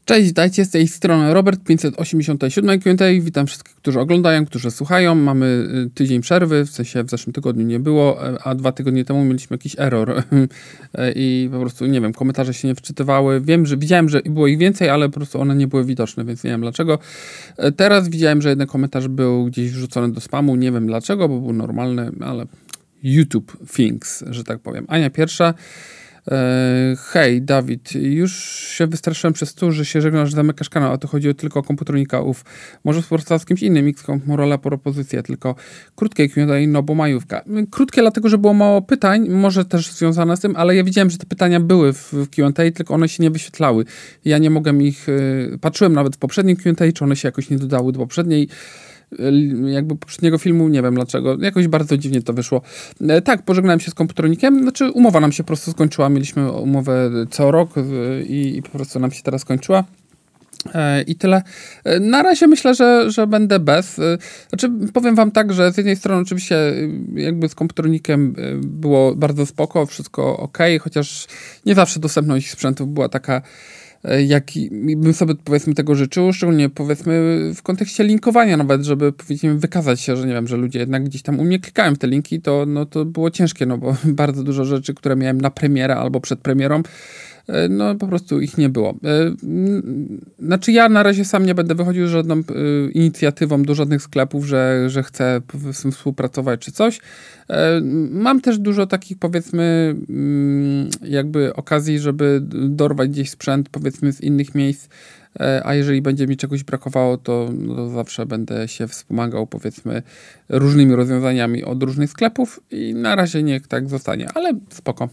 Cześć, witajcie, z tej strony Robert, 587 Q&A. Witam wszystkich, którzy oglądają, którzy słuchają. Mamy tydzień przerwy, w sensie w zeszłym tygodniu nie było, a 2 tygodnie temu mieliśmy jakiś error i po prostu, nie wiem, komentarze się nie wczytywały. Widziałem, że było ich więcej, ale po prostu one nie były widoczne, więc nie wiem dlaczego. Teraz widziałem, że jeden komentarz był gdzieś wrzucony do spamu, nie wiem dlaczego, bo był normalny, ale YouTube Things, że tak powiem. Ania pierwsza. Hej, Dawid, już się wystraszyłem przez to, że się żegnasz, że zamykasz kanał, a to chodzi tylko o komputernika. Może współpracować z kimś innym, X-Comp, Morola, propozycja, tylko krótkie Q&A, no bo majówka. Krótkie dlatego, że było mało pytań, może też związane z tym, ale ja widziałem, że te pytania były w Q&A, tylko one się nie wyświetlały. Ja nie mogłem ich, patrzyłem nawet w poprzednim Q&A, czy one się jakoś nie dodały do poprzedniego filmu, nie wiem dlaczego, jakoś bardzo dziwnie to wyszło. Tak, pożegnałem się z komputernikiem, znaczy umowa nam się po prostu skończyła, mieliśmy umowę co rok i po prostu nam się teraz skończyła. I tyle. Na razie myślę, że będę bez. Znaczy, powiem wam tak, że z jednej strony oczywiście jakby z komputernikiem było bardzo spoko, wszystko ok, chociaż nie zawsze dostępność sprzętów była taka, jak bym sobie powiedzmy tego życzył, szczególnie powiedzmy w kontekście linkowania nawet, żeby powiedzmy wykazać się, że nie wiem, że ludzie jednak gdzieś tam u mnie klikają w te linki, to było ciężkie, no bo bardzo dużo rzeczy, które miałem na premierę albo przed premierą, no po prostu ich nie było. Znaczy ja na razie sam nie będę wychodził z żadną inicjatywą do żadnych sklepów, że chcę powiedzmy współpracować czy coś. Mam też dużo takich powiedzmy jakby okazji, żeby dorwać gdzieś sprzęt powiedzmy z innych miejsc, a jeżeli będzie mi czegoś brakowało, to zawsze będę się wspomagał powiedzmy różnymi rozwiązaniami od różnych sklepów i na razie niech tak zostanie, ale spoko.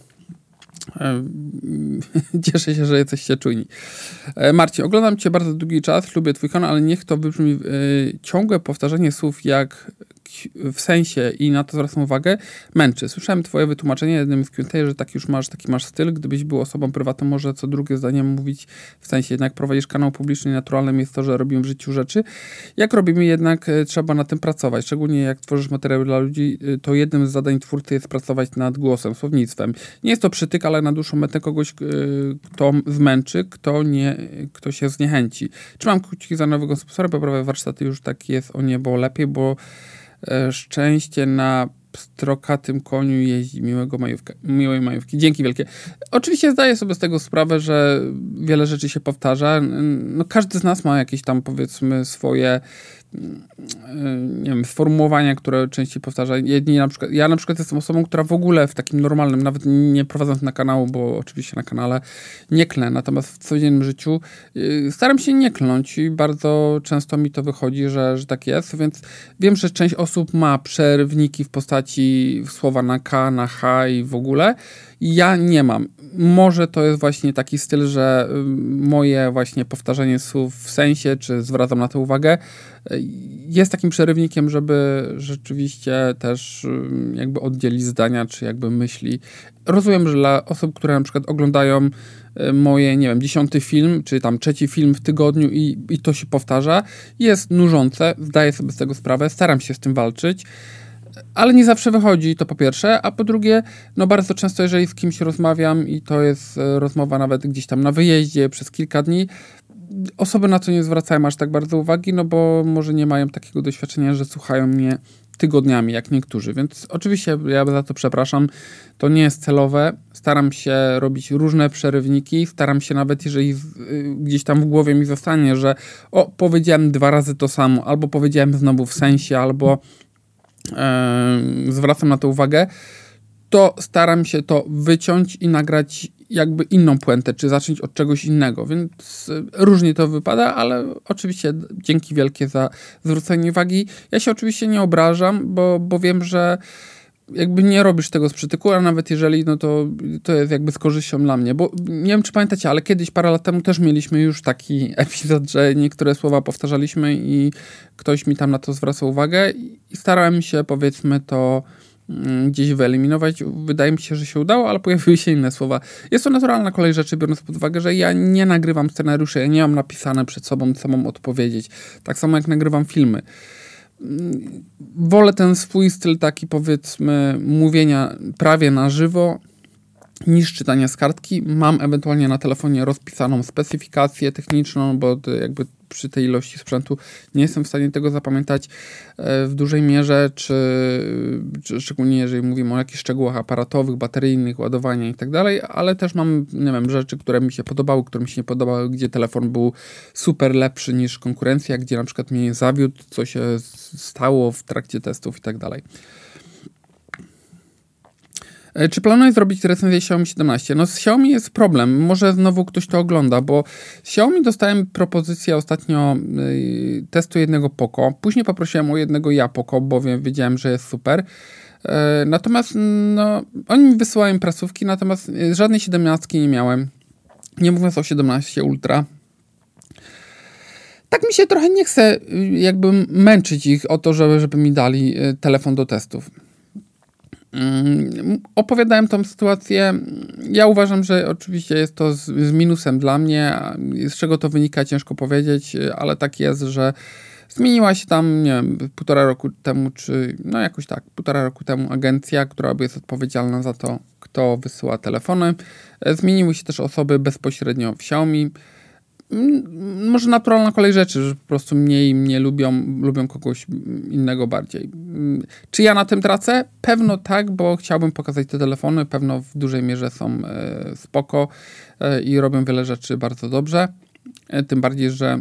Cieszę się, że jesteście czujni. Marcin, oglądam cię bardzo długi czas, lubię twój kanał, ale niech to wybrzmi ciągłe powtarzanie słów jak w sensie i na to zwracam uwagę, męczy. Słyszałem twoje wytłumaczenie jednym z Q&A, że taki masz styl. Gdybyś był osobą prywatną, może co drugie zdanie mówić w sensie. Jednak prowadzisz kanał publiczny i naturalnym jest to, że robimy w życiu rzeczy. Jak robimy, jednak trzeba na tym pracować. Szczególnie jak tworzysz materiały dla ludzi, to jednym z zadań twórcy jest pracować nad głosem, słownictwem. Nie jest to przytyk, ale na dłuższą metę kogoś, kto zmęczy, kto się zniechęci. Trzymam kciuki za nowego sponsora, poprawę warsztaty już tak jest o niebo lepiej, bo szczęście na pstrokatym koniu jeździ. Miłej majówki. Dzięki wielkie. Oczywiście zdaję sobie z tego sprawę, że wiele rzeczy się powtarza. No, każdy z nas ma jakieś tam powiedzmy swoje nie wiem, sformułowania, które częściej powtarza. Ja na przykład jestem osobą, która w ogóle w takim normalnym, nawet nie prowadząc na kanału, bo oczywiście na kanale nie klnę, natomiast w codziennym życiu staram się nie klnąć i bardzo często mi to wychodzi, że tak jest, więc wiem, że część osób ma przerywniki w postaci słowa na K, na H i w ogóle. Ja nie mam. Może to jest właśnie taki styl, że moje właśnie powtarzanie słów w sensie, czy zwracam na to uwagę, jest takim przerywnikiem, żeby rzeczywiście też jakby oddzielić zdania, czy jakby myśli. Rozumiem, że dla osób, które na przykład oglądają moje, nie wiem, 10. film, czy tam 3. film w tygodniu i to się powtarza, jest nużące, zdaję sobie z tego sprawę, staram się z tym walczyć, ale nie zawsze wychodzi, to po pierwsze, a po drugie, no bardzo często, jeżeli z kimś rozmawiam i to jest rozmowa nawet gdzieś tam na wyjeździe przez kilka dni, osoby na to nie zwracają aż tak bardzo uwagi, no bo może nie mają takiego doświadczenia, że słuchają mnie tygodniami, jak niektórzy, więc oczywiście ja za to przepraszam, to nie jest celowe, staram się robić różne przerywniki, staram się nawet, jeżeli gdzieś tam w głowie mi zostanie, że powiedziałem 2 razy to samo, albo powiedziałem znowu w sensie, albo zwracam na to uwagę, to staram się to wyciąć i nagrać jakby inną puentę, czy zacząć od czegoś innego, więc różnie to wypada, ale oczywiście dzięki wielkie za zwrócenie uwagi. Ja się oczywiście nie obrażam, bo wiem, że jakby nie robisz tego z przytyku, a nawet jeżeli, no to jest jakby z korzyścią dla mnie, bo nie wiem, czy pamiętacie, ale kiedyś, parę lat temu też mieliśmy już taki epizod, że niektóre słowa powtarzaliśmy i ktoś mi tam na to zwracał uwagę i starałem się, powiedzmy, to gdzieś wyeliminować. Wydaje mi się, że się udało, ale pojawiły się inne słowa. Jest to naturalna kolej rzeczy, biorąc pod uwagę, że ja nie nagrywam scenariuszy, ja nie mam napisane przed sobą, co mam odpowiedzieć. Tak samo jak nagrywam filmy. Wolę ten swój styl taki, powiedzmy, mówienia prawie na żywo, niż czytanie z kartki. Mam ewentualnie na telefonie rozpisaną specyfikację techniczną, bo jakby przy tej ilości sprzętu nie jestem w stanie tego zapamiętać w dużej mierze, czy szczególnie jeżeli mówimy o jakichś szczegółach aparatowych, bateryjnych, ładowania i tak dalej, ale też mam, nie wiem, rzeczy, które mi się podobały, które mi się nie podobały, gdzie telefon był super lepszy niż konkurencja, gdzie na przykład mnie zawiódł, co się stało w trakcie testów i tak dalej. Czy planuję zrobić recenzję Xiaomi 17? No z Xiaomi jest problem. Może znowu ktoś to ogląda, bo z Xiaomi dostałem propozycję ostatnio testu jednego Poco. Później poprosiłem o jednego Poco, bowiem wiedziałem, że jest super. Natomiast no, oni mi wysyłają prasówki, natomiast żadnej 17 nie miałem. Nie mówiąc o 17 Ultra. Tak mi się trochę nie chce jakby męczyć ich o to, żeby mi dali telefon do testów. Opowiadałem tą sytuację. Ja uważam, że oczywiście jest to z minusem dla mnie. Z czego to wynika, ciężko powiedzieć, ale tak jest, że zmieniła się tam, nie wiem, 1,5 roku temu, czy no jakoś tak, 1,5 roku temu agencja, która jest odpowiedzialna za to, kto wysyła telefony. Zmieniły się też osoby bezpośrednio w Xiaomi. Może naturalna kolej rzeczy, że po prostu mniej mnie lubią kogoś innego bardziej. Czy ja na tym tracę? Pewno tak, bo chciałbym pokazać te telefony. Pewno w dużej mierze są spoko i robią wiele rzeczy bardzo dobrze. Tym bardziej, że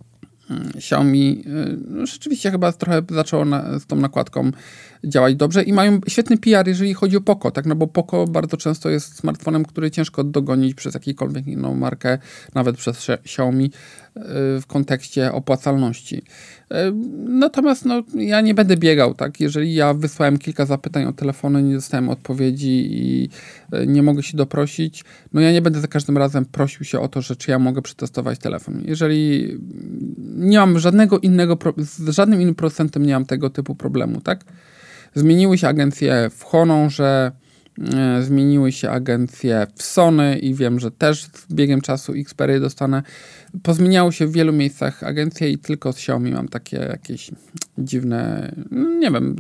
Xiaomi rzeczywiście chyba trochę zaczęło z tą nakładką działać dobrze i mają świetny PR, jeżeli chodzi o Poco, tak? No bo Poco bardzo często jest smartfonem, który ciężko dogonić przez jakąkolwiek inną markę, nawet przez Xiaomi w kontekście opłacalności. Natomiast no, ja nie będę biegał, tak? Jeżeli ja wysłałem kilka zapytań o telefony, nie dostałem odpowiedzi i nie mogę się doprosić, no ja nie będę za każdym razem prosił się o to, że czy ja mogę przetestować telefon. Jeżeli nie mam z żadnym innym producentem nie mam tego typu problemu, tak? Zmieniły się agencje w Honorze, zmieniły się agencje w Sony i wiem, że też z biegiem czasu Xperia dostanę. Pozmieniało się w wielu miejscach agencje i tylko z Xiaomi mam takie jakieś dziwne, nie wiem.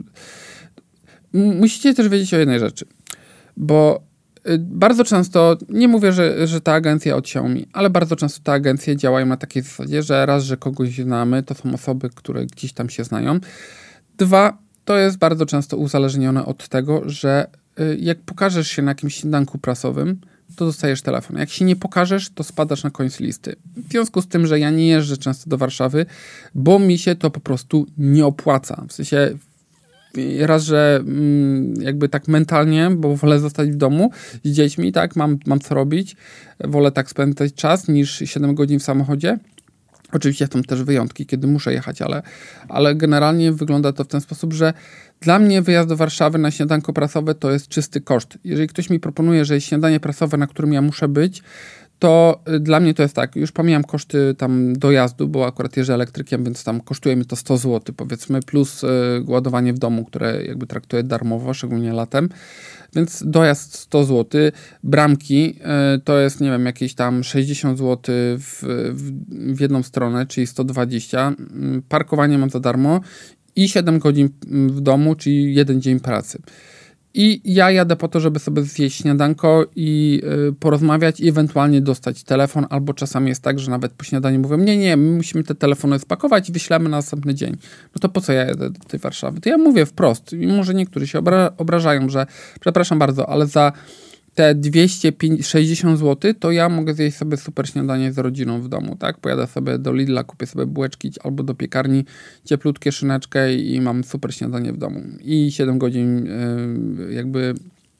Musicie też wiedzieć o jednej rzeczy, bo bardzo często, nie mówię, że ta agencja od Xiaomi, ale bardzo często te agencje działają na takiej zasadzie, że raz, że kogoś znamy, to są osoby, które gdzieś tam się znają. 2, to jest bardzo często uzależnione od tego, że jak pokażesz się na jakimś śniadanku prasowym, to dostajesz telefon. Jak się nie pokażesz, to spadasz na koniec listy. W związku z tym, że ja nie jeżdżę często do Warszawy, bo mi się to po prostu nie opłaca. W sensie raz, że jakby tak mentalnie, bo wolę zostać w domu z dziećmi, tak, mam co robić. Wolę tak spędzać czas niż 7 godzin w samochodzie. Oczywiście są też wyjątki, kiedy muszę jechać, ale generalnie wygląda to w ten sposób, że dla mnie wyjazd do Warszawy na śniadanko prasowe to jest czysty koszt. Jeżeli ktoś mi proponuje, że jest śniadanie prasowe, na którym ja muszę być, to dla mnie to jest tak, już pomijam koszty tam dojazdu, bo akurat jeżdżę elektrykiem, więc tam kosztuje mi to 100 zł, powiedzmy, plus ładowanie w domu, które jakby traktuję darmowo, szczególnie latem. Więc dojazd 100 zł, bramki to jest, nie wiem, jakieś tam 60 zł w jedną stronę, czyli 120. Parkowanie mam za darmo i 7 godzin w domu, czyli 1 dzień pracy. I ja jadę po to, żeby sobie zjeść śniadanko i porozmawiać i ewentualnie dostać telefon, albo czasami jest tak, że nawet po śniadaniu mówią, nie, my musimy te telefony spakować i wyślemy na następny dzień. No to po co ja jadę do tej Warszawy? To ja mówię wprost i może niektórzy się obrażają, że przepraszam bardzo, ale za te 260 zł, to ja mogę zjeść sobie super śniadanie z rodziną w domu, tak? Pojadę sobie do Lidla, kupię sobie bułeczki albo do piekarni, cieplutkie szyneczkę i mam super śniadanie w domu. I 7 godzin jakby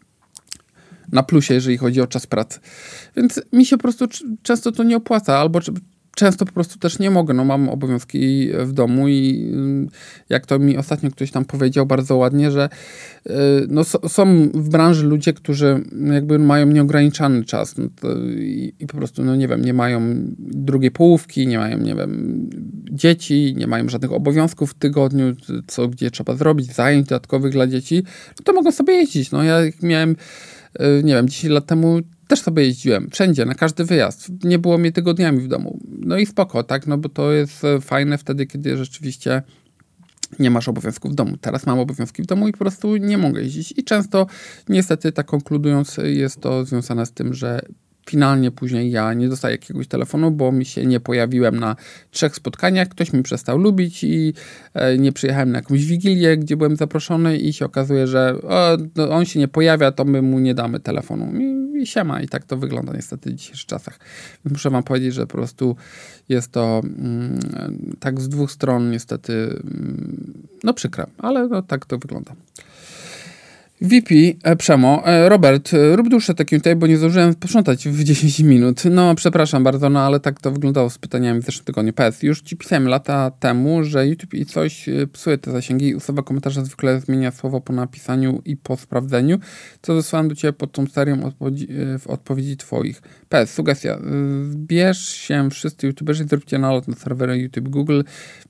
na plusie, jeżeli chodzi o czas pracy. Więc mi się po prostu często to nie opłaca, albo często po prostu też nie mogę, no mam obowiązki w domu i jak to mi ostatnio ktoś tam powiedział bardzo ładnie, że no są w branży ludzie, którzy jakby mają nieograniczony czas i po prostu, no nie wiem, nie mają drugiej połówki, nie mają, nie wiem, dzieci, nie mają żadnych obowiązków w tygodniu, gdzie trzeba zrobić, zajęć dodatkowych dla dzieci, no to mogą sobie jeździć. No ja miałem, nie wiem, 10 lat temu też sobie jeździłem, wszędzie, na każdy wyjazd. Nie było mnie tygodniami w domu. No i spoko, tak, no bo to jest fajne wtedy, kiedy rzeczywiście nie masz obowiązków w domu. Teraz mam obowiązki w domu i po prostu nie mogę jeździć. I często, niestety, tak konkludując, jest to związane z tym, że finalnie później ja nie dostaję jakiegoś telefonu, bo mi się nie pojawiłem na 3 spotkaniach, ktoś mi przestał lubić i nie przyjechałem na jakąś wigilię, gdzie byłem zaproszony i się okazuje, że on się nie pojawia, to my mu nie damy telefonu. I siema. I tak to wygląda niestety w dzisiejszych czasach. Muszę wam powiedzieć, że po prostu jest to tak z 2 stron niestety przykre, ale tak to wygląda. VP, Przemo, Robert, rób dłuższe takie tutaj, bo nie zdążyłem posprzątać w 10 minut. No, przepraszam bardzo, ale tak to wyglądało z pytaniami w zeszłym tygodniu. PS, już ci pisałem lata temu, że YouTube i coś psuje te zasięgi i usuwa komentarze, zwykle zmienia słowo po napisaniu i po sprawdzeniu, co wysłałem do ciebie pod tą serią w odpowiedzi twoich. PS, sugestia, zbierz się wszyscy YouTuberzy i zróbcie nalot na serwery YouTube, Google,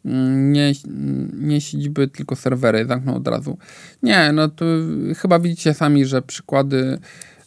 nie siedziby, tylko serwery, zamkną od razu. Nie, to chyba widzicie sami, że przykłady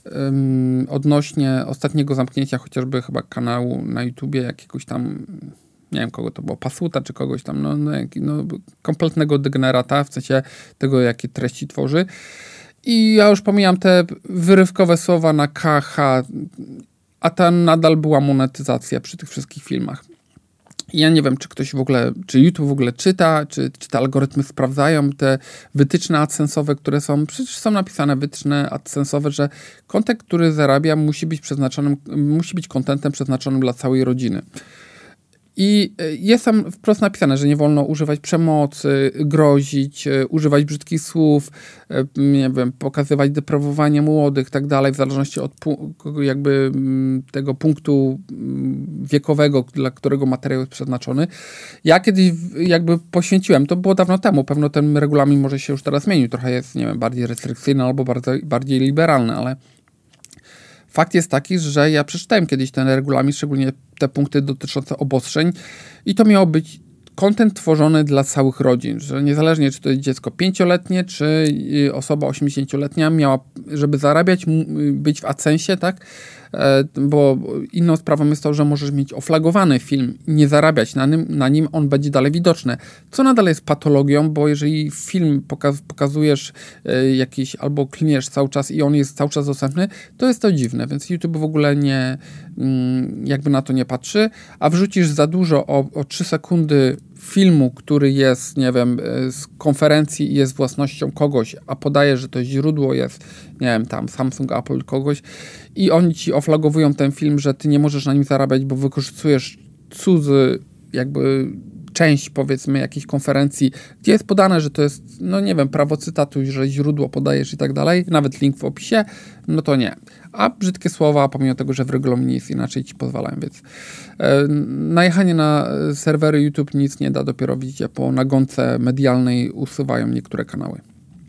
odnośnie ostatniego zamknięcia chociażby chyba kanału na YouTubie jakiegoś tam, nie wiem kogo to było, Pasuta czy kogoś tam, kompletnego degenerata, w sensie tego, jakie treści tworzy. I ja już pomijam te wyrywkowe słowa na KH, a tam nadal była monetyzacja przy tych wszystkich filmach. Ja nie wiem, czy ktoś w ogóle, czy YouTube w ogóle czyta, czy te algorytmy sprawdzają te wytyczne adsensowe, które są, przecież są napisane wytyczne adsensowe, że content, który zarabia, musi być contentem przeznaczonym dla całej rodziny. I jest tam wprost napisane, że nie wolno używać przemocy, grozić, używać brzydkich słów, nie wiem, pokazywać deprawowanie młodych, tak dalej, w zależności od tego punktu wiekowego, dla którego materiał jest przeznaczony. Ja kiedyś poświęciłem, to było dawno temu, pewno ten regulamin może się już teraz zmienił, trochę jest, nie wiem, bardziej restrykcyjny albo bardziej liberalny, ale fakt jest taki, że ja przeczytałem kiedyś ten regulamin, szczególnie te punkty dotyczące obostrzeń i to miało być content tworzony dla całych rodzin, że niezależnie czy to jest dziecko 5-letnie, czy osoba 80-letnia miała, żeby zarabiać, być w AdSensie, tak? Bo inną sprawą jest to, że możesz mieć oflagowany film, nie zarabiać na nim on będzie dalej widoczny, co nadal jest patologią, bo jeżeli film pokazujesz jakiś, albo kliniesz cały czas i on jest cały czas dostępny, to jest to dziwne, więc YouTube w ogóle nie, jakby na to nie patrzy, a wrzucisz za dużo o 3 sekundy filmu, który jest, nie wiem, z konferencji i jest własnością kogoś, a podaje, że to źródło jest, nie wiem, tam Samsung, Apple, kogoś i oni ci oflagowują ten film, że ty nie możesz na nim zarabiać, bo wykorzystujesz cudzy jakby część, powiedzmy, jakiejś konferencji, gdzie jest podane, że to jest, nie wiem, prawo cytatu, że źródło podajesz i tak dalej, nawet link w opisie, to nie. A brzydkie słowa, pomimo tego, że w regulaminie jest inaczej, ci pozwalają, więc najechanie na serwery YouTube nic nie da, dopiero widzicie, po nagonce medialnej usuwają niektóre kanały.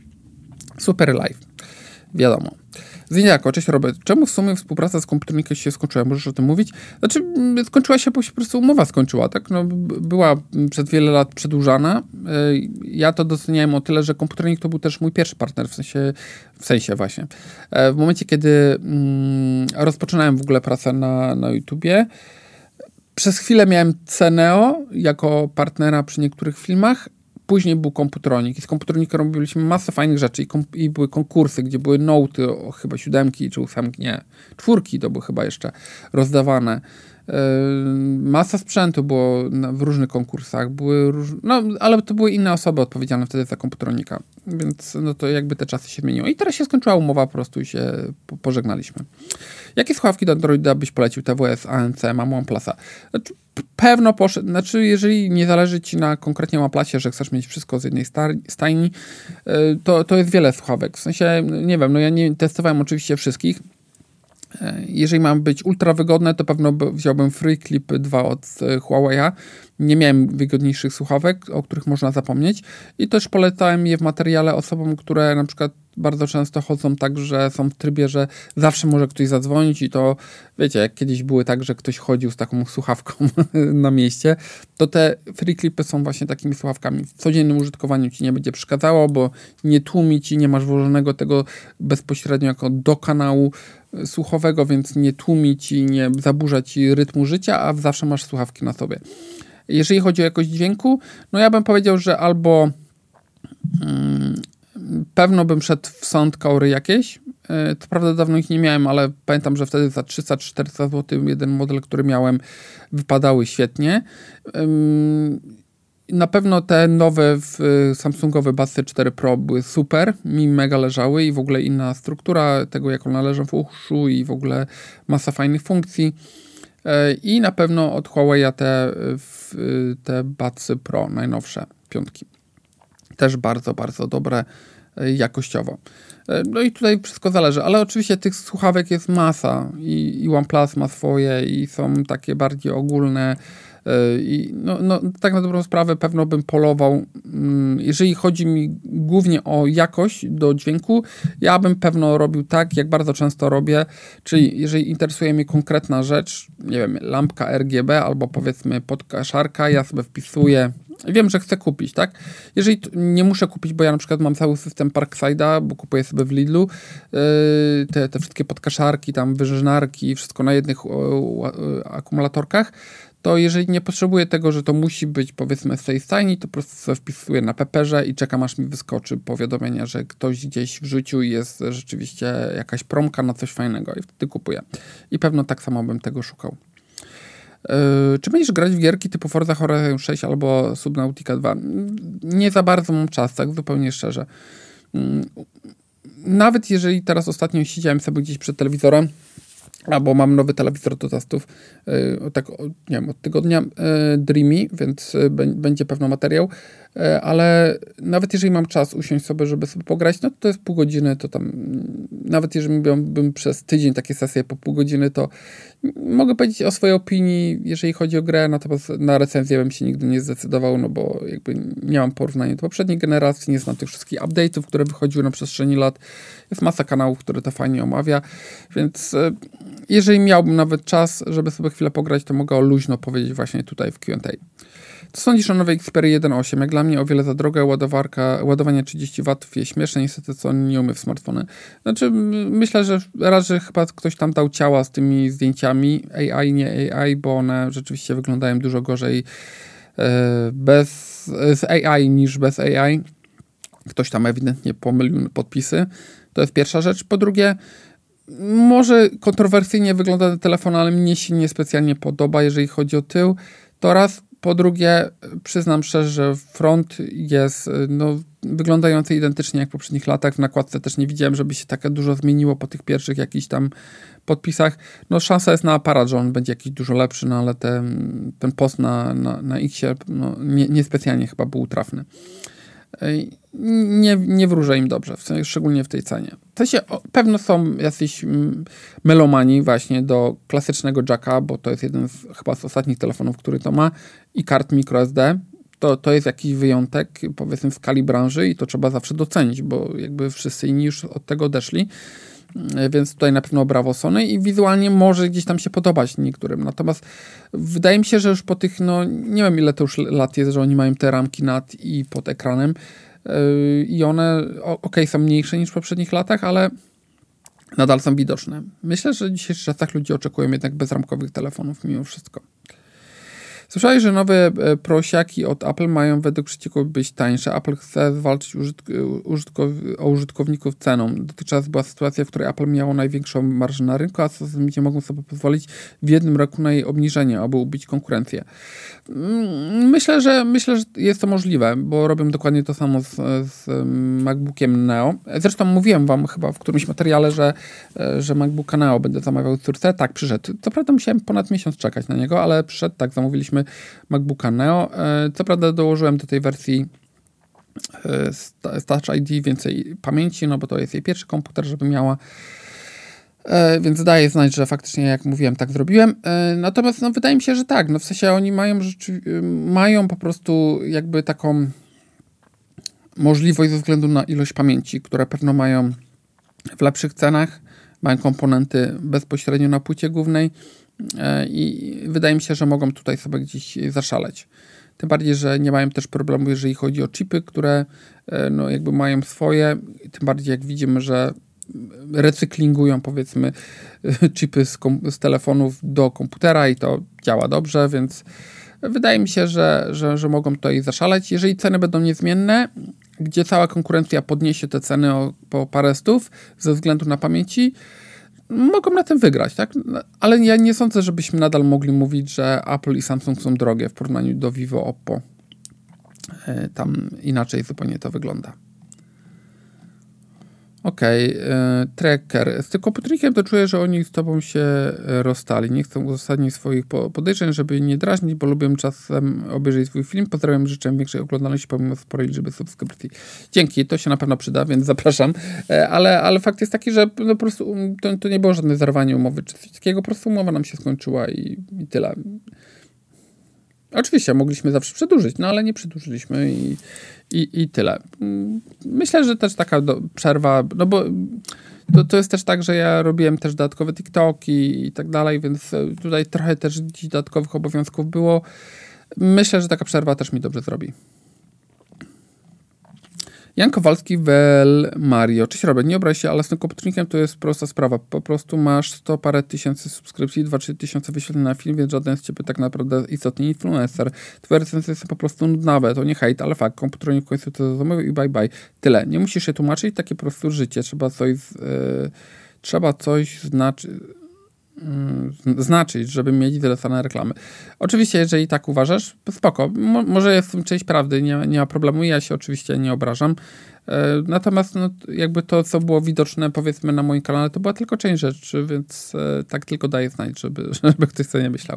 Super live. Wiadomo. Ziniako, cześć Robert. Czemu w sumie współpraca z Komputernikiem się skończyła? Możesz o tym mówić? Znaczy, skończyła się, bo się po prostu umowa skończyła, tak? Była przez wiele lat przedłużana. Ja to doceniałem o tyle, że Komputernik to był też mój pierwszy partner, w sensie właśnie. W momencie, kiedy rozpoczynałem w ogóle pracę na YouTubie, przez chwilę miałem Ceneo jako partnera przy niektórych filmach, później był Komputronik i z Komputronikiem robiliśmy masę fajnych rzeczy i były konkursy, gdzie były noty, chyba 7 czy 8, nie, 4 to były chyba jeszcze rozdawane. Masa sprzętu było w różnych konkursach, ale to były inne osoby odpowiedzialne wtedy za Komputronika, więc to jakby te czasy się zmieniły. I teraz się skończyła umowa po prostu i się pożegnaliśmy. Jakie słuchawki do Androida byś polecił? TWS, ANC, mam OnePlusa. Pewno jeżeli nie zależy ci na konkretnie OnePlusie, że chcesz mieć wszystko z jednej stajni, to jest wiele słuchawek. W sensie, nie wiem, ja nie testowałem oczywiście wszystkich. Jeżeli mam być ultra wygodne, to pewno wziąłbym FreeClip 2 od Huawei'a. Nie miałem wygodniejszych słuchawek, o których można zapomnieć. I też polecałem je w materiale osobom, które na przykład bardzo często chodzą tak, że są w trybie, że zawsze może ktoś zadzwonić i to, wiecie, jak kiedyś były tak, że ktoś chodził z taką słuchawką na mieście, to te FreeClipy są właśnie takimi słuchawkami. W codziennym użytkowaniu ci nie będzie przeszkadzało, bo nie tłumi ci, nie masz włożonego tego bezpośrednio jako do kanału słuchowego, więc nie tłumi ci, nie zaburza ci rytmu życia, a zawsze masz słuchawki na sobie. Jeżeli chodzi o jakość dźwięku, ja bym powiedział, że albo Pewno bym szedł w Sound Core jakieś. Co prawda dawno ich nie miałem, ale pamiętam, że wtedy za 300-400 zł jeden model, który miałem, wypadały świetnie. Na pewno te nowe Samsungowe Budsy 4 Pro były super, mi mega leżały i w ogóle inna struktura tego, jak one leżą w uszu i w ogóle masa fajnych funkcji. I na pewno od Huawei te Budsy Pro, najnowsze, 5. Też bardzo, bardzo dobre jakościowo. No i tutaj wszystko zależy, ale oczywiście tych słuchawek jest masa i OnePlus ma swoje i są takie bardziej ogólne i tak na dobrą sprawę pewno bym polował, jeżeli chodzi mi głównie o jakość do dźwięku, ja bym pewno robił tak, jak bardzo często robię, czyli jeżeli interesuje mnie konkretna rzecz, nie wiem, lampka RGB albo powiedzmy podkaszarka, ja sobie wpisuję, wiem, że chcę kupić, tak? Jeżeli nie muszę kupić, bo ja na przykład mam cały system Parkside'a, bo kupuję sobie w Lidlu te wszystkie podkaszarki, tam wyżynarki, wszystko na jednych akumulatorkach, to jeżeli nie potrzebuję tego, że to musi być powiedzmy z tej stajni, to po prostu sobie wpisuję na Pepperze i czekam, aż mi wyskoczy powiadomienie, że ktoś gdzieś w życiu jest rzeczywiście jakaś promka na coś fajnego i wtedy kupuję. I pewno tak samo bym tego szukał. Czy będziesz grać w gierki typu Forza Horizon 6 albo Subnautica 2? Nie za bardzo mam czas, tak zupełnie szczerze. Nawet jeżeli teraz ostatnio siedziałem sobie gdzieś przed telewizorem, albo mam nowy telewizor do testów, tak, nie wiem, od tygodnia, Dreamy, więc będzie pewno materiał, ale nawet jeżeli mam czas usiąść sobie, żeby sobie pograć, no to jest pół godziny, to tam, nawet jeżeli miałbym przez tydzień takie sesje po pół godziny, to mogę powiedzieć o swojej opinii, jeżeli chodzi o grę, natomiast na recenzję bym się nigdy nie zdecydował, no bo jakby nie mam porównania do poprzedniej generacji, nie znam tych wszystkich update'ów, które wychodziły na przestrzeni lat. Jest masa kanałów, które to fajnie omawia, więc jeżeli miałbym nawet czas, żeby sobie chwilę pograć, to mogę luźno powiedzieć właśnie tutaj w Q&A. Co sądzisz o nowej Xperia 1.8? Jak dla mnie o wiele za droga, ładowanie 30 W jest śmieszne, niestety co nie umie w smartfony. Znaczy myślę, że raz, że chyba ktoś tam dał ciała z tymi zdjęciami, AI, nie AI, bo one rzeczywiście wyglądają dużo gorzej z AI niż bez AI. Ktoś tam ewidentnie pomylił podpisy. To jest pierwsza rzecz. Po drugie, może kontrowersyjnie wygląda ten telefon, ale mnie się niespecjalnie podoba, jeżeli chodzi o tył. To raz. Po drugie, przyznam szczerze, że front jest wyglądający identycznie jak w poprzednich latach. W nakładce też nie widziałem, żeby się tak dużo zmieniło po tych pierwszych jakichś tam podpisach. No szansa jest na aparat, że on będzie jakiś dużo lepszy, no ale ten post na X-ie niespecjalnie chyba był trafny. Nie wróżę im dobrze, szczególnie w tej cenie. W sensie pewno są jacyś melomani właśnie do klasycznego jacka, bo to jest jeden chyba z ostatnich telefonów, który to ma, i kart microSD. To jest jakiś wyjątek, powiedzmy w skali branży i to trzeba zawsze docenić, bo jakby wszyscy inni już od tego odeszli. Więc tutaj na pewno brawo Sony i wizualnie może gdzieś tam się podobać niektórym. Natomiast wydaje mi się, że już po tych, nie wiem ile to już lat jest, że oni mają te ramki nad i pod ekranem i one są mniejsze niż w poprzednich latach, ale nadal są widoczne. Myślę, że w dzisiejszych czasach ludzie oczekują jednak bezramkowych telefonów mimo wszystko. Słyszałeś, że nowe prosiaki od Apple mają według przecieków być tańsze. Apple chce zwalczyć użytkowników ceną. Dotychczas była sytuacja, w której Apple miało największą marżę na rynku, a ludzie mogą sobie pozwolić w jednym roku na jej obniżenie, aby ubić konkurencję. Myślę, że jest to możliwe, bo robią dokładnie to samo z MacBookiem Neo. Zresztą mówiłem wam chyba w którymś materiale, że MacBooka Neo będę zamawiał w córce. Tak, przyszedł. Co prawda musiałem ponad miesiąc czekać na niego, ale przyszedł, tak, zamówiliśmy MacBooka Neo. Co prawda dołożyłem do tej wersji z Touch ID więcej pamięci, no bo to jest jej pierwszy komputer, żeby miała. Więc daje znać, że faktycznie, jak mówiłem, tak zrobiłem. Natomiast wydaje mi się, że tak. W sensie oni mają po prostu jakby taką możliwość ze względu na ilość pamięci, które pewno mają w lepszych cenach. Mają komponenty bezpośrednio na płycie głównej i wydaje mi się, że mogą tutaj sobie gdzieś zaszaleć. Tym bardziej, że nie mają też problemu, jeżeli chodzi o chipy, które jakby mają swoje. Tym bardziej, jak widzimy, że recyklingują, powiedzmy, chipy z telefonów do komputera i to działa dobrze, więc Wydaje mi się, że mogą tutaj zaszaleć. Jeżeli ceny będą niezmienne, gdzie cała konkurencja podniesie te ceny po parę stów ze względu na pamięci, mogą na tym wygrać, tak? Ale ja nie sądzę, żebyśmy nadal mogli mówić, że Apple i Samsung są drogie w porównaniu do Vivo, Oppo. Tam inaczej zupełnie to wygląda. Okej, Tracker. Z tym komputernikiem to czuję, że oni z tobą się rozstali. Nie chcą uzasadnić swoich podejrzeń, żeby nie drażnić, bo lubię czasem obejrzeć swój film. Pozdrawiam, życzę większej oglądalności pomimo sporej liczby subskrypcji. Dzięki, to się na pewno przyda, więc zapraszam. Ale fakt jest taki, że no po prostu to nie było żadne zerwanie umowy czy coś takiego, po prostu umowa nam się skończyła i tyle. Oczywiście mogliśmy zawsze przedłużyć, no ale nie przedłużyliśmy i tyle. Myślę, że też taka przerwa, no bo to jest też tak, że ja robiłem też dodatkowe TikToki i tak dalej, więc tutaj trochę też dodatkowych obowiązków było. Myślę, że taka przerwa też mi dobrze zrobi. Jan Kowalski, Mario. Cześć Robert, nie obraź się, ale z tym komputernikiem to jest prosta sprawa. Po prostu masz 100 parę tysięcy subskrypcji, 2-3 tysiące wyświetleń na film, więc żaden z ciebie tak naprawdę istotny influencer. Twoje recenzje są po prostu nudnawe, to nie hejt, ale fakt, komputernik w końcu to zamówił i bye bye. Tyle, nie musisz się tłumaczyć, takie po prostu życie. Trzeba coś znaczyć, żeby mieć zalecane reklamy. Oczywiście, jeżeli tak uważasz, spoko. Może jest w tym część prawdy, nie ma problemu. Ja się oczywiście nie obrażam. Natomiast no, jakby to, co było widoczne powiedzmy na moim kanale, to była tylko część rzeczy, więc tak tylko daję znać, żeby ktoś sobie nie myślał.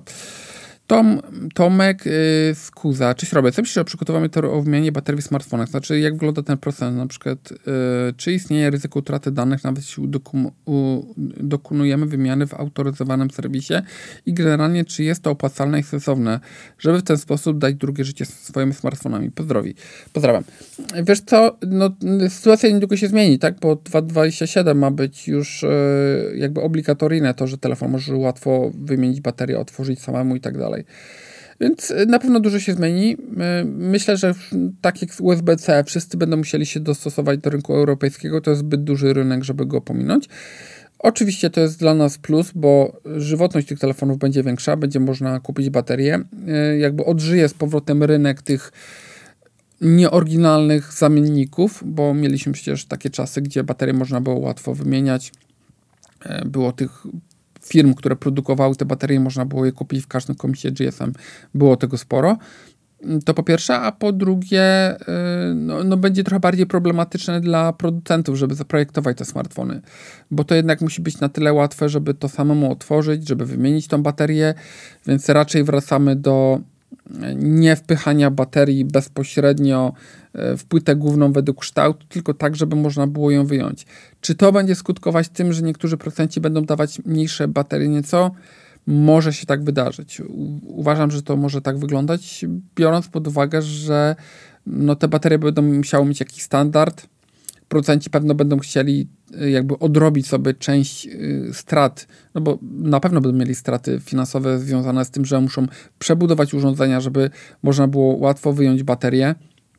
Tomek z Kuza. Cześć Robert, co myślisz o przygotowaniu toru o wymianie baterii w smartfonach? Znaczy, jak wygląda ten proces? Na przykład, czy istnieje ryzyko utraty danych, nawet jeśli dokonujemy wymiany w autoryzowanym serwisie? I generalnie, czy jest to opłacalne i sensowne, żeby w ten sposób dać drugie życie swoimi smartfonami? Pozdrawiam. Wiesz co, no, sytuacja niedługo się zmieni, tak? Bo 2.27 ma być już jakby obligatoryjne to, że telefon może łatwo wymienić baterię, otworzyć samemu i tak dalej. Więc na pewno dużo się zmieni. Myślę, że tak jak z USB-C wszyscy będą musieli się dostosować do rynku europejskiego. To jest zbyt duży rynek, żeby go pominąć. Oczywiście to jest dla nas plus, bo żywotność tych telefonów będzie większa, będzie można kupić baterię. Jakby odżyje z powrotem rynek tych nieoryginalnych zamienników, bo mieliśmy przecież takie czasy, gdzie baterie można było łatwo wymieniać. Było tych firm, które produkowały te baterie, można było je kupić w każdym komisie GSM. Było tego sporo. To po pierwsze, a po drugie no będzie trochę bardziej problematyczne dla producentów, żeby zaprojektować te smartfony, bo to jednak musi być na tyle łatwe, żeby to samemu otworzyć, żeby wymienić tą baterię, więc raczej wracamy do nie wpychania baterii bezpośrednio w płytę główną według kształtu, tylko tak, żeby można było ją wyjąć. Czy to będzie skutkować tym, że niektórzy producenci będą dawać mniejsze baterie nieco? Może się tak wydarzyć. Uważam, że to może tak wyglądać, biorąc pod uwagę, że no, te baterie będą musiały mieć jakiś standard. Producenci pewno będą chcieli jakby odrobić sobie część strat, no bo na pewno będą mieli straty finansowe związane z tym, że muszą przebudować urządzenia, żeby można było łatwo wyjąć baterię.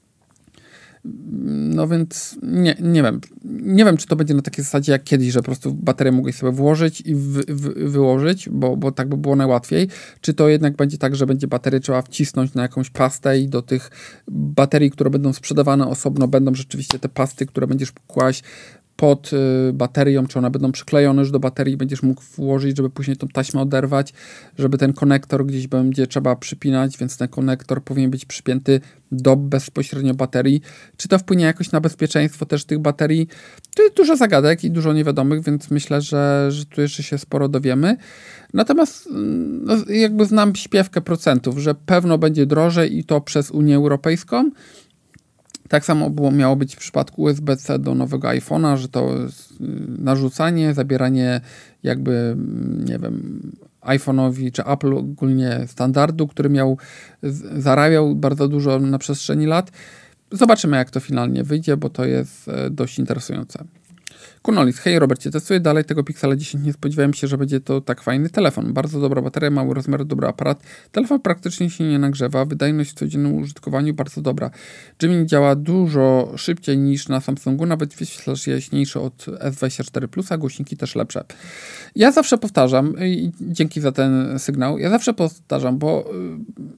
No więc nie wiem, czy to będzie na takiej zasadzie jak kiedyś, że po prostu baterię mogłeś sobie włożyć i wyłożyć, bo tak by było najłatwiej. Czy to jednak będzie tak, że będzie baterię trzeba wcisnąć na jakąś pastę i do tych baterii, które będą sprzedawane osobno, będą rzeczywiście te pasty, które będziesz kłaść pod baterią, czy one będą przyklejone już do baterii i będziesz mógł włożyć, żeby później tą taśmę oderwać, żeby ten konektor gdzieś będzie trzeba przypinać, więc ten konektor powinien być przypięty do bezpośrednio baterii. Czy to wpłynie jakoś na bezpieczeństwo też tych baterii? To jest dużo zagadek i dużo niewiadomych, więc myślę, że tu jeszcze się sporo dowiemy. Natomiast no, jakby znam śpiewkę procentów, że pewno będzie drożej i to przez Unię Europejską. Tak samo miało być w przypadku USB-C do nowego iPhone'a, że to jest narzucanie, zabieranie jakby, nie wiem, iPhone'owi czy Apple ogólnie standardu, który zarabiał bardzo dużo na przestrzeni lat. Zobaczymy, jak to finalnie wyjdzie, bo to jest dość interesujące. Kunolis, hej Robercie, testuję dalej tego Pixela 10, nie spodziewałem się, że będzie to tak fajny telefon. Bardzo dobra bateria, mały rozmiar, dobry aparat. Telefon praktycznie się nie nagrzewa, wydajność w codziennym użytkowaniu bardzo dobra. Gemini działa dużo szybciej niż na Samsungu, nawet wyświetlacz jaśniejszy od S24 Plus, a głośniki też lepsze. Ja zawsze powtarzam, i dzięki za ten sygnał, bo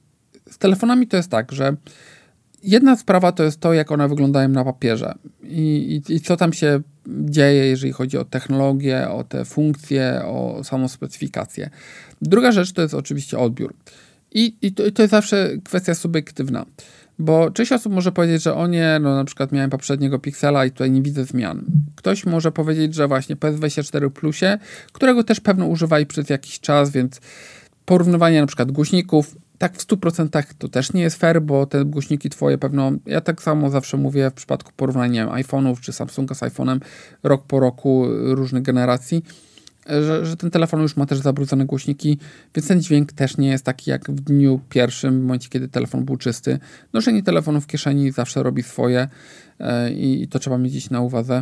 z telefonami to jest tak, że jedna sprawa to jest to, jak one wyglądają na papierze i co tam się dzieje, jeżeli chodzi o technologię, o te funkcje, o samą specyfikację. Druga rzecz to jest oczywiście odbiór. I to jest zawsze kwestia subiektywna, bo część osób może powiedzieć, że na przykład miałem poprzedniego Pixela i tutaj nie widzę zmian. Ktoś może powiedzieć, że właśnie PS24 Plusie, którego też pewno używali przez jakiś czas, więc porównywanie na przykład głośników, tak w 100% to też nie jest fair, bo te głośniki twoje pewno, ja tak samo zawsze mówię w przypadku porównania iPhone'ów czy Samsunga z iPhone'em rok po roku różnych generacji, że ten telefon już ma też zabrudzone głośniki, więc ten dźwięk też nie jest taki jak w dniu pierwszym, w momencie kiedy telefon był czysty. Noszenie telefonu w kieszeni zawsze robi swoje i to trzeba mieć dziś na uwadze.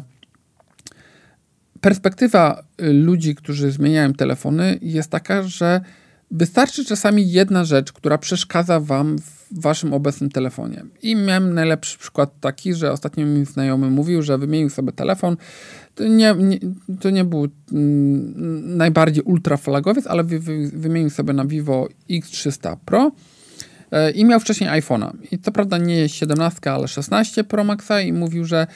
Perspektywa ludzi, którzy zmieniają telefony jest taka, że wystarczy czasami jedna rzecz, która przeszkadza wam w waszym obecnym telefonie. I miałem najlepszy przykład taki, że ostatnio mi znajomy mówił, że wymienił sobie telefon. To nie był najbardziej ultraflagowiec, ale wymienił sobie na Vivo X300 Pro i miał wcześniej iPhone'a. I co prawda nie 17, ale 16 Pro Maxa i mówił, że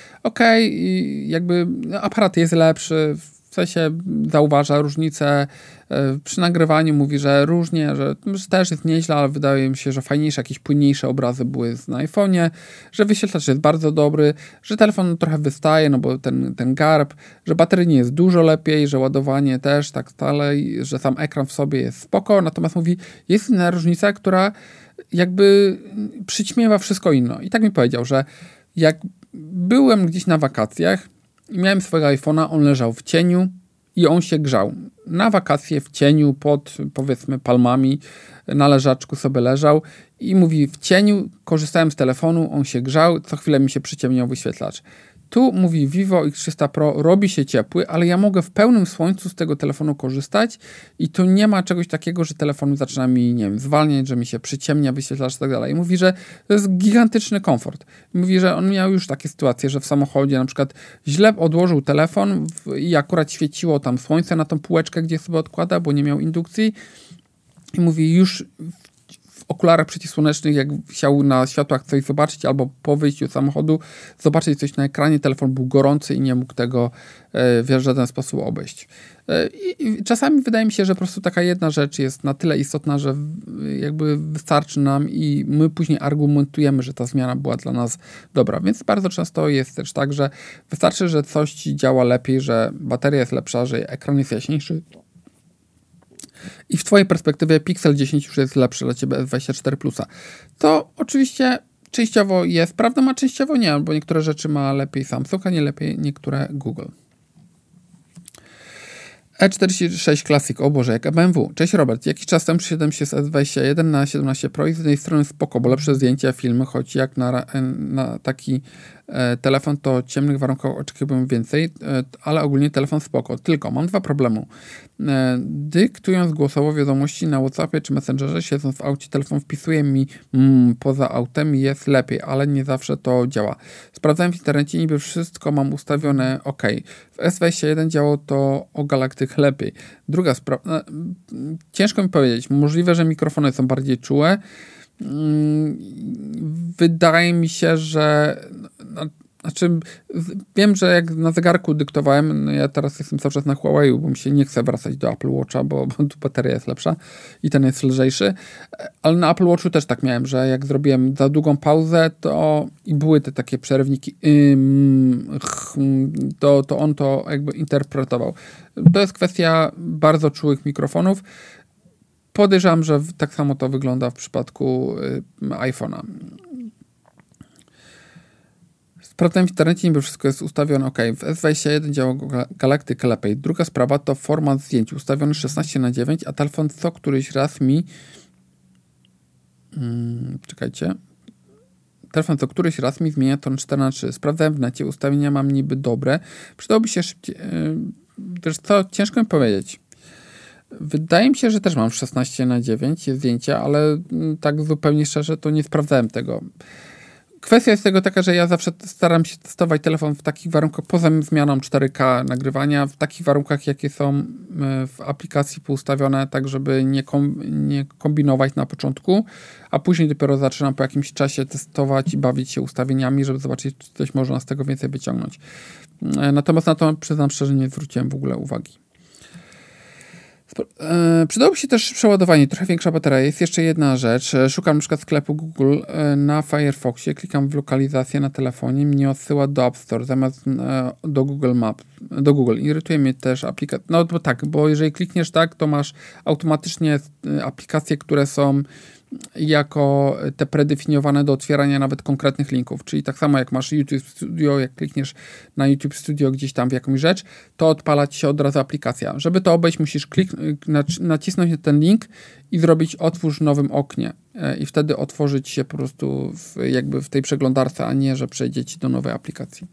jakby aparat jest lepszy, w sensie zauważa różnicę przy nagrywaniu, mówi, że różnie, że też jest nieźle, ale wydaje mi się, że fajniejsze, jakieś płynniejsze obrazy były na iPhone'ie, że wyświetlacz jest bardzo dobry, że telefon trochę wystaje, no bo ten garb, że bateryjnie jest dużo lepiej, że ładowanie też tak dalej, że sam ekran w sobie jest spoko, natomiast mówi, jest inna różnica, która jakby przyćmiewa wszystko inne. I tak mi powiedział, że jak byłem gdzieś na wakacjach i miałem swojego iPhone'a, on leżał w cieniu i on się grzał. Na wakacje w cieniu, pod powiedzmy palmami, na leżaczku sobie leżał i mówi, w cieniu korzystałem z telefonu, on się grzał, co chwilę mi się przyciemniał wyświetlacz. Tu, mówi, Vivo X300 Pro robi się ciepły, ale ja mogę w pełnym słońcu z tego telefonu korzystać i tu nie ma czegoś takiego, że telefon zaczyna mi, nie wiem, zwalniać, że mi się przyciemnia wyświetlacz i tak dalej. I mówi, że to jest gigantyczny komfort. Mówi, że on miał już takie sytuacje, że w samochodzie na przykład źle odłożył telefon i akurat świeciło tam słońce na tą półeczkę, gdzie sobie odkłada, bo nie miał indukcji. I mówi, już w okularach przeciwsłonecznych, jak chciał na światłach coś zobaczyć albo po wyjściu z samochodu zobaczyć coś na ekranie, telefon był gorący i nie mógł tego w żaden sposób obejść. I czasami wydaje mi się, że po prostu taka jedna rzecz jest na tyle istotna, że jakby wystarczy nam i my później argumentujemy, że ta zmiana była dla nas dobra. Więc bardzo często jest też tak, że wystarczy, że coś ci działa lepiej, że bateria jest lepsza, że ekran jest jaśniejszy. I w twojej perspektywie Pixel 10 już jest lepszy dla ciebie S24 Plusa. To oczywiście częściowo jest prawdą, a częściowo nie, bo niektóre rzeczy ma lepiej Samsung, a nie lepiej niektóre Google. E46 Classic, o Boże, jak BMW. Cześć Robert, jakiś czas temu przyszedłem się z S21 na 17 Pro i z jednej strony spoko, bo lepsze zdjęcia, filmy, choć jak na taki telefon to ciemnych warunkach oczekiwałem więcej, ale ogólnie telefon spoko. Tylko mam dwa problemy. Dyktując głosowo wiadomości na WhatsAppie czy Messengerze, siedząc w aucie, telefon wpisuje mi poza autem i jest lepiej, ale nie zawsze to działa. Sprawdzałem w internecie, niby wszystko mam ustawione ok. W S21 działało to o galaktyk lepiej. Druga sprawa, ciężko mi powiedzieć, możliwe, że mikrofony są bardziej czułe. Wydaje mi się, że wiem, że jak na zegarku dyktowałem, ja teraz jestem cały czas na Huawei, bo mi się nie chce wracać do Apple Watcha, bo tu bateria jest lepsza i ten jest lżejszy, ale na Apple Watchu też tak miałem, że jak zrobiłem za długą pauzę, to i były te takie przerywniki to on to jakby interpretował. To jest kwestia bardzo czułych mikrofonów. Podejrzewam, że tak samo to wygląda w przypadku iPhone'a. Sprawdzałem w internecie, niby wszystko jest ustawione ok. W S21 działa galaktyka lepiej. Druga sprawa to format zdjęć. Ustawiony 16:9, a telefon co któryś raz mi... Telefon co któryś raz mi zmienia to na 4:3. Sprawdzałem w necie, ustawienia mam niby dobre. Przydałoby się szybciej... Wiesz co, ciężko mi powiedzieć. Wydaje mi się, że też mam 16:9 zdjęcia, ale tak zupełnie szczerze to nie sprawdzałem tego. Kwestia jest tego taka, że ja zawsze staram się testować telefon w takich warunkach, poza zmianą 4K nagrywania, w takich warunkach, jakie są w aplikacji poustawione, tak żeby nie kombinować na początku, a później dopiero zaczynam po jakimś czasie testować i bawić się ustawieniami, żeby zobaczyć, czy coś można z tego więcej wyciągnąć. Natomiast na to, przyznam szczerze, nie zwróciłem w ogóle uwagi. Przydałoby się też przeładowanie, trochę większa bateria. Jest jeszcze jedna rzecz. Szukam na przykład sklepu Google na Firefoxie, klikam w lokalizację na telefonie, mnie odsyła do App Store zamiast do Google Maps. Do Google. Irytuje mnie też aplikacja. No bo tak, bo jeżeli klikniesz tak, to masz automatycznie aplikacje, które są jako te predefiniowane do otwierania nawet konkretnych linków. Czyli tak samo jak masz YouTube Studio, jak klikniesz na YouTube Studio gdzieś tam w jakąś rzecz, to odpala ci się od razu aplikacja. Żeby to obejść, musisz nacisnąć na ten link i zrobić otwórz w nowym oknie. I wtedy otworzyć się po prostu jakby w tej przeglądarce, a nie, że przejdzie ci do nowej aplikacji.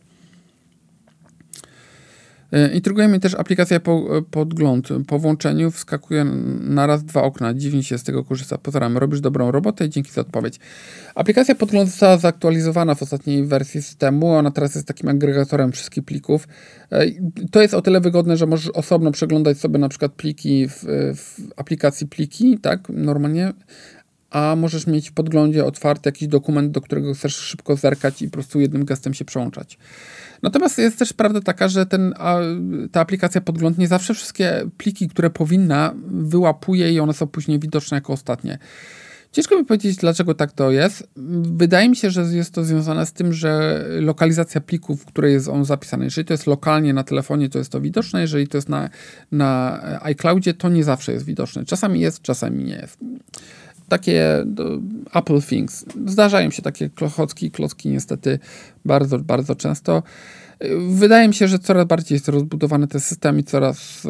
Intryguje mnie też aplikacja Podgląd. Po włączeniu wskakuje na raz 2 okna. Dziwnie się z tego korzysta. Pozdrawiam, robisz dobrą robotę i dzięki za odpowiedź. Aplikacja Podgląd została zaktualizowana w ostatniej wersji systemu. Ona teraz jest takim agregatorem wszystkich plików. To jest o tyle wygodne, że możesz osobno przeglądać sobie na przykład pliki w aplikacji pliki, tak, normalnie, a możesz mieć w podglądzie otwarty jakiś dokument, do którego chcesz szybko zerkać i po prostu jednym gestem się przełączać. Natomiast jest też prawda taka, że ta aplikacja Podgląd nie zawsze wszystkie pliki, które powinna, wyłapuje i one są później widoczne jako ostatnie. Ciężko mi powiedzieć, dlaczego tak to jest. Wydaje mi się, że jest to związane z tym, że lokalizacja plików, w której jest on zapisany, jeżeli to jest lokalnie na telefonie, to jest to widoczne, jeżeli to jest na iCloudzie, to nie zawsze jest widoczne. Czasami jest, czasami nie jest. Takie Apple Things. Zdarzają się takie klocki niestety bardzo, bardzo często. Wydaje mi się, że coraz bardziej jest rozbudowany ten system i coraz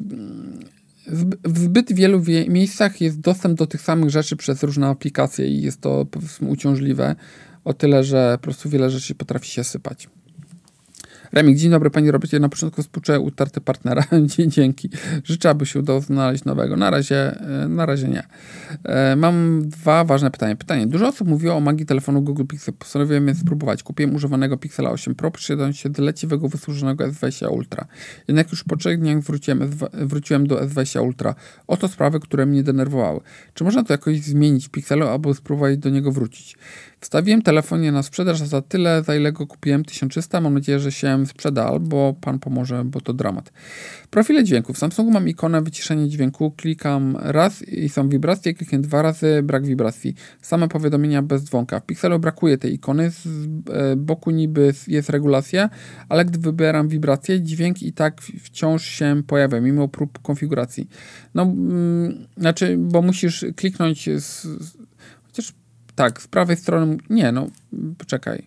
w zbyt wielu miejscach jest dostęp do tych samych rzeczy przez różne aplikacje i jest to powiedzmy uciążliwe o tyle, że po prostu wiele rzeczy potrafi się sypać. Remik, dzień dobry panie Robercie, na początku współczuję utraty partnera. Dzięki. Życzę, aby się udało znaleźć nowego. Na razie nie. Mam 2 ważne pytania. Dużo osób mówiło o magii telefonu Google Pixel. Postanowiłem więc spróbować. Kupiłem używanego Pixela 8 Pro, przysiadając się do leciwego wysłużonego S20 Ultra. Jednak już po 3 dniach wróciłem do S20 Ultra. Oto sprawy, które mnie denerwowały. Czy można to jakoś zmienić w Pixelu, albo spróbować do niego wrócić? Wstawiłem telefon na sprzedaż za tyle, za ile go kupiłem, 1300. Mam nadzieję, że się sprzeda, albo pan pomoże, bo to dramat. Profile dźwięku. W Samsungu mam ikonę wyciszenie dźwięku. Klikam raz i są wibracje, kliknę 2 razy, brak wibracji. Same powiadomienia bez dzwonka. W Pixelu brakuje tej ikony, z boku niby jest regulacja, ale gdy wybieram wibrację, dźwięk i tak wciąż się pojawia, mimo prób konfiguracji. Znaczy, bo musisz kliknąć chociaż tak, z prawej strony... Nie, poczekaj.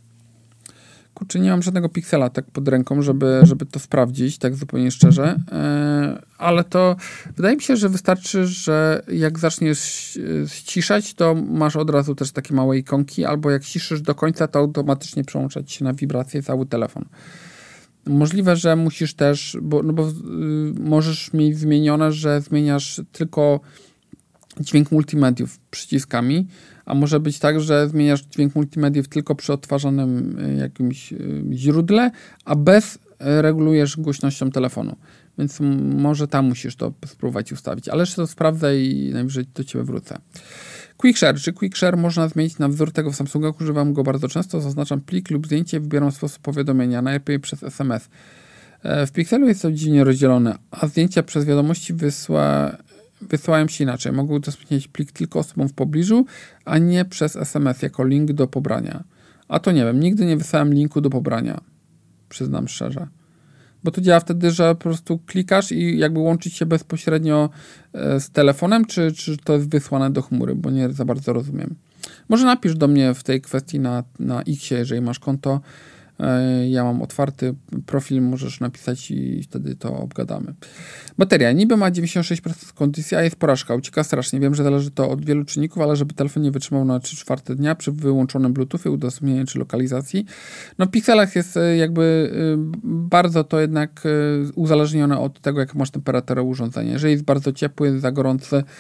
Kurczę, nie mam żadnego Pixela tak pod ręką, żeby to sprawdzić, tak zupełnie szczerze. Ale to wydaje mi się, że wystarczy, że jak zaczniesz ściszać, to masz od razu też takie małe ikonki, albo jak ciszysz do końca, to automatycznie przełączać się na wibrację cały telefon. Możliwe, że musisz też, bo możesz mieć zmienione, że zmieniasz tylko dźwięk multimediów przyciskami, a może być tak, że zmieniasz dźwięk multimediów tylko przy odtwarzanym jakimś źródle, a bez regulujesz głośnością telefonu. Więc może tam musisz to spróbować ustawić. Ale jeszcze to sprawdzę i najwyżej do ciebie wrócę. QuickShare. Czy QuickShare można zmienić na wzór tego w Samsungach? Używam go bardzo często. Zaznaczam plik lub zdjęcie, wybieram sposób powiadomienia, najlepiej przez SMS. W Pixelu jest to dziwnie rozdzielone, a zdjęcia przez wiadomości wysyłałem się inaczej. Mogę udostępnić plik tylko osobom w pobliżu, a nie przez SMS jako link do pobrania. A to nie wiem, nigdy nie wysłałem linku do pobrania. Przyznam szczerze. Bo to działa wtedy, że po prostu klikasz i jakby łączyć się bezpośrednio z telefonem, czy to jest wysłane do chmury, bo nie za bardzo rozumiem. Może napisz do mnie w tej kwestii na X, jeżeli masz konto. Ja mam otwarty profil, możesz napisać i wtedy to obgadamy. Bateria. Niby ma 96% kondycji, a jest porażka. Ucieka strasznie. Wiem, że zależy to od wielu czynników, ale żeby telefon nie wytrzymał na 3/4 dnia przy wyłączonym Bluetoothie, udostępnieniu czy lokalizacji. W Pixelach jest jakby bardzo to jednak uzależnione od tego, jak masz temperaturę urządzenia. Jeżeli jest bardzo ciepły, za gorący,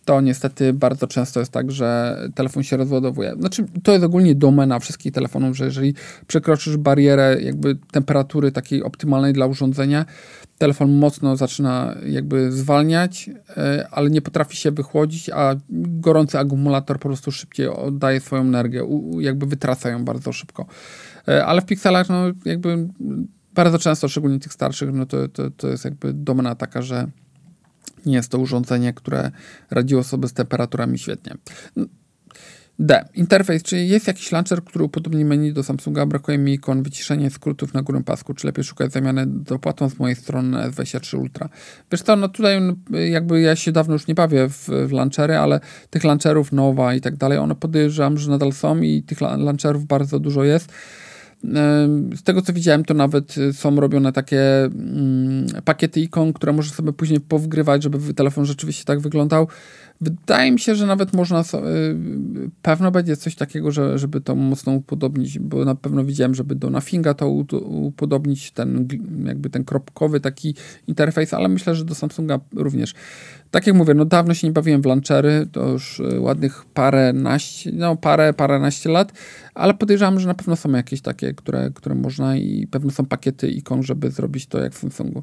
to niestety bardzo często jest tak, że telefon się rozładowuje. Znaczy, to jest ogólnie domena wszystkich telefonów, że jeżeli przekroczysz barierę jakby temperatury takiej optymalnej dla urządzenia, telefon mocno zaczyna jakby zwalniać, ale nie potrafi się wychłodzić, a gorący akumulator po prostu szybciej oddaje swoją energię, jakby wytraca ją bardzo szybko. Ale w pikselach, no jakby bardzo często, szczególnie tych starszych, no to jest jakby domena taka, że nie jest to urządzenie, które radziło sobie z temperaturami świetnie. D. Interfejs. Czy jest jakiś launcher, który upodobni menu do Samsunga? Brakuje mi ikon, wyciszenie skrótów na górnym pasku. Czy lepiej szukać zamiany dopłatą z mojej strony na S23 Ultra? Wiesz co, no tutaj jakby ja się dawno już nie bawię w launchery, ale tych launcherów Nova i tak dalej, one podejrzewam, że nadal są i tych launcherów bardzo dużo jest. Z tego, co widziałem, to nawet są robione takie pakiety ikon, które możesz sobie później powgrywać, żeby telefon rzeczywiście tak wyglądał. Wydaje mi się, że nawet można, pewno będzie coś takiego, żeby to mocno upodobnić, bo na pewno widziałem, żeby do Nothinga to upodobnić, ten kropkowy taki interfejs, ale myślę, że do Samsunga również. Tak jak mówię, no dawno się nie bawiłem w launchery, to już ładnych paręnaście lat, ale podejrzewam, że na pewno są jakieś takie, które można i pewno są pakiety ikon, żeby zrobić to jak w Samsungu.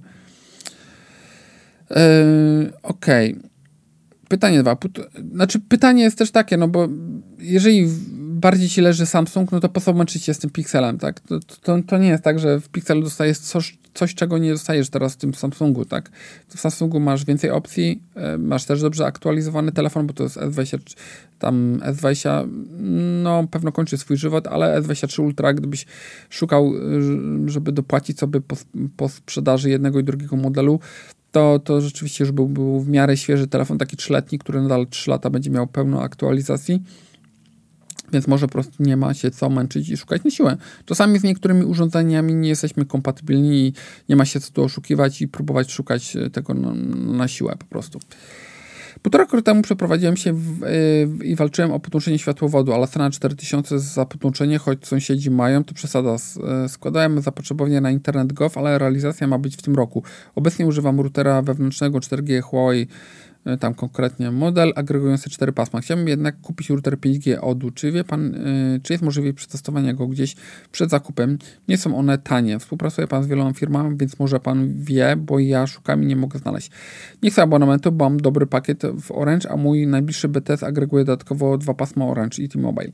Okej. Pytanie 2. Znaczy pytanie jest też takie, no bo jeżeli bardziej ci leży Samsung, no to po co męczyć się z tym Pixelem, tak? To nie jest tak, że w Pixelu dostajesz coś, czego nie dostajesz teraz w tym Samsungu, tak? W Samsungu masz więcej opcji, masz też dobrze aktualizowany telefon, bo to jest S20, tam S20, no pewno kończy swój żywot, ale S23 Ultra, gdybyś szukał, żeby dopłacić sobie po sprzedaży jednego i drugiego modelu, to rzeczywiście już był w miarę świeży telefon, taki 3-letni, który nadal 3 lata będzie miał pełną aktualizacji, więc może po prostu nie ma się co męczyć i szukać na siłę. Czasami z niektórymi urządzeniami nie jesteśmy kompatybilni i nie ma się co tu oszukiwać i próbować szukać tego na siłę po prostu. 1,5 roku temu przeprowadziłem się i walczyłem o podłączenie światłowodu, ale cena 4000 za podłączenie, choć sąsiedzi mają, to przesada. Składałem zapotrzebowanie na internet Gov, ale realizacja ma być w tym roku. Obecnie używam routera wewnętrznego 4G Huawei, tam konkretnie model, agregujący 4 pasma. Chciałbym jednak kupić router 5G Odu. Czy wie pan, czy jest możliwe przetestowanie go gdzieś przed zakupem? Nie są one tanie. Współpracuje pan z wieloma firmami, więc może pan wie, bo ja szukam i nie mogę znaleźć. Nie chcę abonamentu, bo mam dobry pakiet w Orange, a mój najbliższy BTS agreguje dodatkowo 2 pasma Orange i T-Mobile.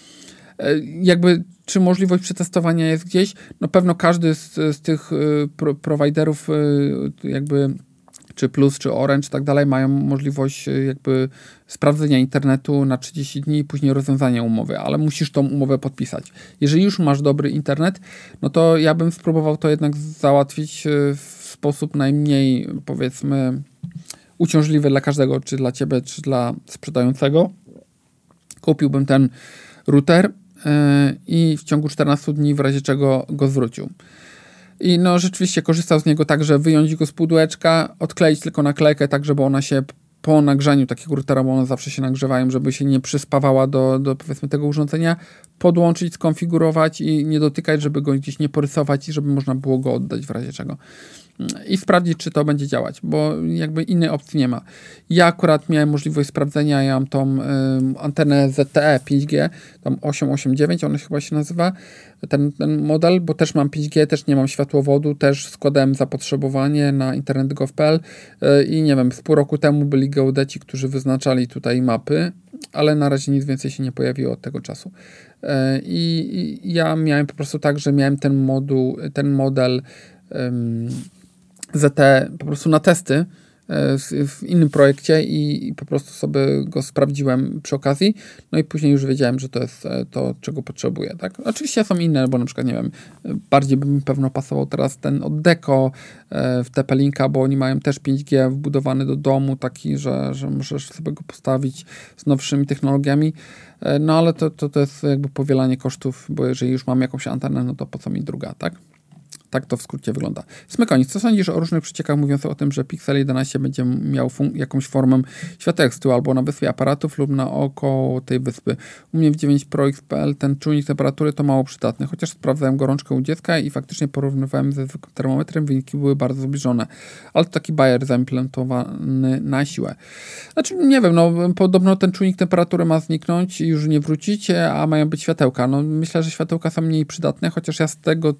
Jakby, czy możliwość przetestowania jest gdzieś? No pewno każdy z tych prowajderów jakby czy Plus, czy Orange, tak dalej, mają możliwość jakby sprawdzenia internetu na 30 dni i później rozwiązania umowy, ale musisz tą umowę podpisać. Jeżeli już masz dobry internet, no to ja bym spróbował to jednak załatwić w sposób najmniej, powiedzmy, uciążliwy dla każdego, czy dla ciebie, czy dla sprzedającego. Kupiłbym ten router i w ciągu 14 dni w razie czego go zwrócił. I no rzeczywiście korzystał z niego tak, że wyjąć go z pudełeczka, odkleić tylko naklejkę tak, żeby ona się po nagrzaniu takiego routera, bo one zawsze się nagrzewają, żeby się nie przyspawała do powiedzmy tego urządzenia, podłączyć, skonfigurować i nie dotykać, żeby go gdzieś nie porysować i żeby można było go oddać w razie czego. I sprawdzić, czy to będzie działać, bo jakby innej opcji nie ma. Ja akurat miałem możliwość sprawdzenia, ja mam tą antenę ZTE 5G, tam 889, ona chyba się nazywa, ten model, bo też mam 5G, też nie mam światłowodu, też składałem zapotrzebowanie na internet.gov.pl i nie wiem, z pół roku temu byli geodeci, którzy wyznaczali tutaj mapy, ale na razie nic więcej się nie pojawiło od tego czasu. I ja miałem po prostu tak, że miałem ten model ZTE po prostu na testy w innym projekcie i po prostu sobie go sprawdziłem przy okazji, no i później już wiedziałem, że to jest to, czego potrzebuję, tak? Oczywiście są inne, bo na przykład, nie wiem, bardziej by mi pewno pasował teraz ten od Deco w TP-Linka, bo oni mają też 5G wbudowany do domu, taki, że możesz sobie go postawić z nowszymi technologiami, no ale to jest jakby powielanie kosztów, bo jeżeli już mam jakąś antenę, no to po co mi druga, tak? Tak to w skrócie wygląda. Smykonic, co sądzisz o różnych przeciekach mówiących o tym, że Pixel 11 będzie miał jakąś formę światełstwa albo na wyspie aparatów lub naokoło tej wyspy? U mnie w 9 Pro XPL ten czujnik temperatury to mało przydatny, chociaż sprawdzałem gorączkę u dziecka i faktycznie porównywałem ze zwykłym termometrem, wyniki były bardzo zbliżone. Ale to taki bajer zaimplementowany na siłę. Znaczy, nie wiem, podobno ten czujnik temperatury ma zniknąć i już nie wrócić, a mają być światełka. Myślę, że światełka są mniej przydatne, chociaż ja z tego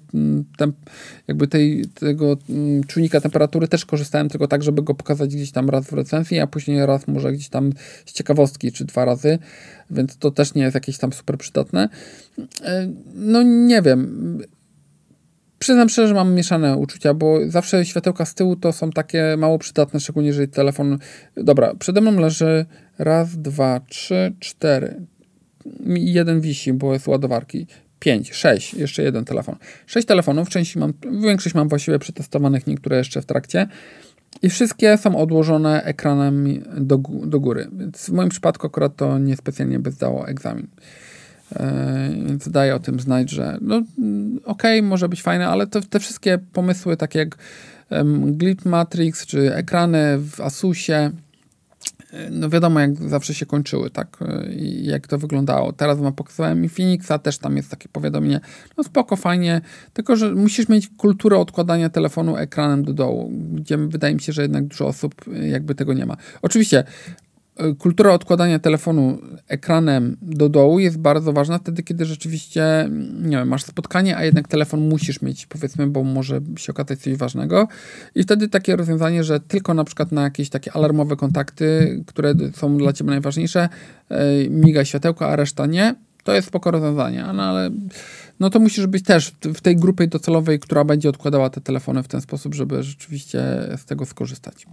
czujnika temperatury też korzystałem tylko tak, żeby go pokazać gdzieś tam raz w recenzji, a później raz może gdzieś tam z ciekawostki, czy 2 razy, więc to też nie jest jakieś tam super przydatne. Nie wiem. Przyznam szczerze, że mam mieszane uczucia, bo zawsze światełka z tyłu to są takie mało przydatne, szczególnie jeżeli telefon... Dobra, przede mną leży 1, 2, 3, 4. Jeden wisi, bo jest ładowarki. 5, 6, jeszcze jeden telefon. 6 telefonów, większość mam właściwie przetestowanych, niektóre jeszcze w trakcie. I wszystkie są odłożone ekranem do góry. Więc w moim przypadku akurat to niespecjalnie by zdało egzamin. Więc daję o tym znać, że okej, może być fajne, ale te wszystkie pomysły, takie jak Glip Matrix, czy ekrany w Asusie, wiadomo jak zawsze się kończyły, tak, i jak to wyglądało. Teraz wam pokazałem Infinixa, też tam jest takie powiadomienie, spoko, fajnie, tylko że musisz mieć kulturę odkładania telefonu ekranem do dołu, gdzie wydaje mi się, że jednak dużo osób jakby tego nie ma. Oczywiście kultura odkładania telefonu ekranem do dołu jest bardzo ważna wtedy, kiedy rzeczywiście, nie wiem, masz spotkanie, a jednak telefon musisz mieć, powiedzmy, bo może się okazać coś ważnego. I wtedy takie rozwiązanie, że tylko na przykład na jakieś takie alarmowe kontakty, które są dla ciebie najważniejsze, miga światełko, a reszta nie, to jest spoko rozwiązanie. Ale to musisz być też w tej grupie docelowej, która będzie odkładała te telefony w ten sposób, żeby rzeczywiście z tego skorzystać.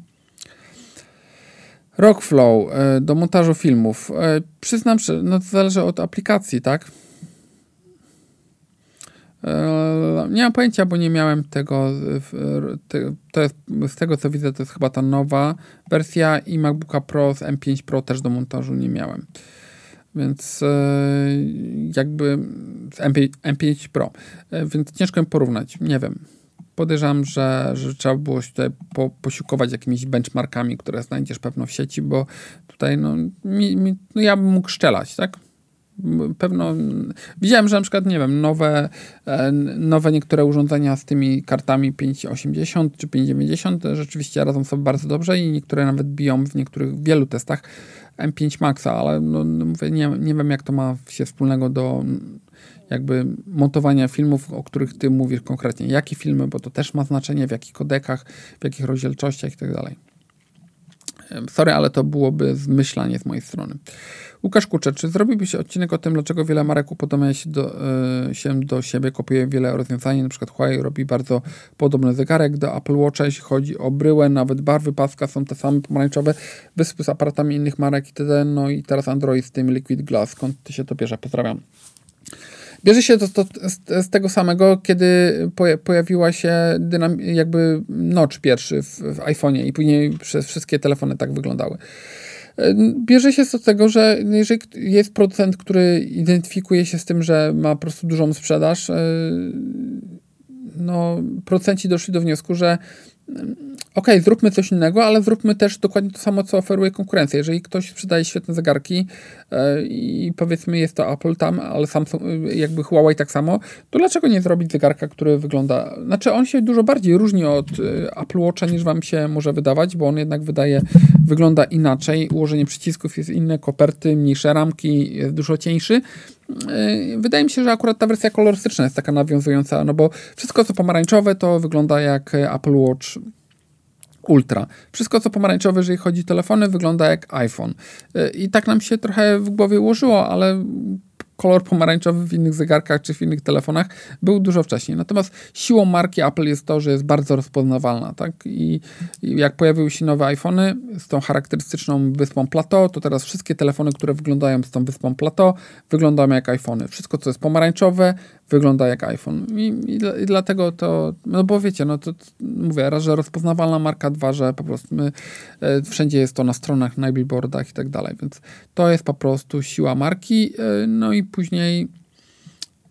Rockflow do montażu filmów. Przyznam, że to zależy od aplikacji, tak? Nie mam pojęcia, bo nie miałem tego. To jest, z tego co widzę, to jest chyba ta nowa wersja i MacBooka Pro z M5 Pro też do montażu nie miałem. Więc jakby z M5 Pro. Więc ciężko mi porównać. Nie wiem. Podejrzewam, że trzeba było się tutaj posiłkować jakimiś benchmarkami, które znajdziesz pewno w sieci, bo tutaj ja bym mógł szczelać, tak? Pewno widziałem, że na przykład, nie wiem, nowe niektóre urządzenia z tymi kartami 580 czy 590 rzeczywiście radzą sobie bardzo dobrze i niektóre nawet biją w wielu testach M5 Maxa, ale mówię, nie wiem, jak to ma się wspólnego do jakby montowania filmów, o których ty mówisz konkretnie. Jakie filmy, bo to też ma znaczenie, w jakich kodekach, w jakich rozdzielczościach i tak dalej. Sorry, ale to byłoby zmyślanie z mojej strony. Łukasz Kuczek, czy zrobiłbyś odcinek o tym, dlaczego wiele marek upodobnia się do siebie, kopiuje wiele rozwiązań, na przykład Huawei robi bardzo podobny zegarek do Apple Watcha, jeśli chodzi o bryłę, nawet barwy paska są te same pomarańczowe, wyspy z aparatami innych marek itd. I teraz Android z tym Liquid Glass. Skąd ty się to bierze? Pozdrawiam. Bierze się to z tego samego, kiedy pojawiła się jakby notch pierwszy w iPhone'ie i później przez wszystkie telefony tak wyglądały. Bierze się z tego, że jeżeli jest producent, który identyfikuje się z tym, że ma po prostu dużą sprzedaż, producenci doszli do wniosku, że zróbmy coś innego, ale zróbmy też dokładnie to samo, co oferuje konkurencja. Jeżeli ktoś sprzedaje świetne zegarki i powiedzmy jest to Apple tam, ale Samsung, jakby Huawei tak samo, to dlaczego nie zrobić zegarka, który wygląda... Znaczy on się dużo bardziej różni od Apple Watcha niż wam się może wydawać, bo on jednak wygląda inaczej. Ułożenie przycisków jest inne, koperty, mniejsze ramki, jest dużo cieńszy. Wydaje mi się, że akurat ta wersja kolorystyczna jest taka nawiązująca, bo wszystko co pomarańczowe to wygląda jak Apple Watch Ultra. Wszystko co pomarańczowe, jeżeli chodzi o telefony, wygląda jak iPhone. I tak nam się trochę w głowie ułożyło, ale kolor pomarańczowy w innych zegarkach czy w innych telefonach był dużo wcześniej. Natomiast siłą marki Apple jest to, że jest bardzo rozpoznawalna, tak? I jak pojawiły się nowe iPhony z tą charakterystyczną wyspą plateau, to teraz wszystkie telefony, które wyglądają z tą wyspą plateau, wyglądają jak iPhony. Wszystko, co jest pomarańczowe, wygląda jak iPhone. I dlatego to, bo wiecie, to mówię, raz, że rozpoznawalna marka, dwa, że po prostu wszędzie jest to na stronach, na billboardach i tak dalej, więc to jest po prostu siła marki, i później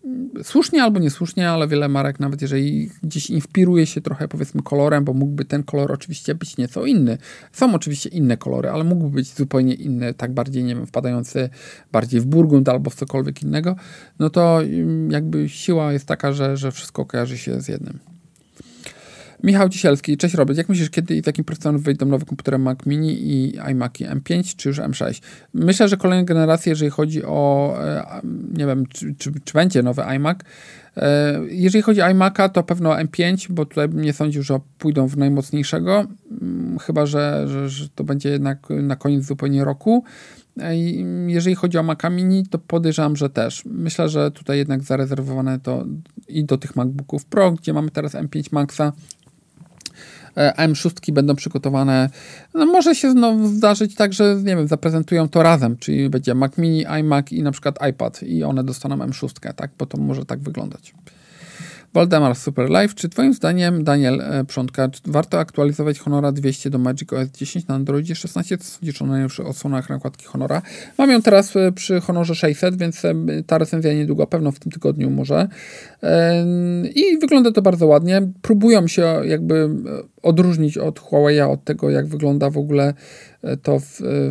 słusznie albo niesłusznie, ale wiele marek, nawet jeżeli gdzieś inspiruje się trochę, powiedzmy, kolorem, bo mógłby ten kolor oczywiście być nieco inny. Są oczywiście inne kolory, ale mógłby być zupełnie inny, tak bardziej, nie wiem, wpadający bardziej w burgund albo w cokolwiek innego, no to jakby siła jest taka, że wszystko kojarzy się z jednym. Michał Cisielski, cześć Robert, jak myślisz, kiedy i w jakim procesorze wyjdą nowe komputery Mac Mini i iMaki M5 czy już M6? Myślę, że kolejna generacja, jeżeli chodzi o, nie wiem, czy będzie nowy iMac. Jeżeli chodzi o iMac'a, to pewno M5, bo tutaj bym nie sądził, że pójdą w najmocniejszego, chyba, że to będzie jednak na koniec zupełnie roku. Jeżeli chodzi o Maca Mini, to podejrzewam, że też. Myślę, że tutaj jednak zarezerwowane to i do tych MacBooków Pro, gdzie mamy teraz M5 Maxa, a M6 będą przygotowane. No może się znowu zdarzyć tak, że nie wiem, zaprezentują to razem, czyli będzie Mac Mini, iMac i na przykład iPad i one dostaną M6, tak? Bo to może tak wyglądać. Waldemar Super Live. Czy twoim zdaniem, Daniel Przątka, warto aktualizować Honora 200 do Magic OS 10 na Androidzie 16? Co sądzisz o najnowszych odsłonach nakładki Honora? Mam ją teraz przy Honorze 600, więc ta recenzja niedługo, pewno w tym tygodniu może. I wygląda to bardzo ładnie. Próbują się jakby odróżnić od Huawei'a, od tego, jak wygląda w ogóle to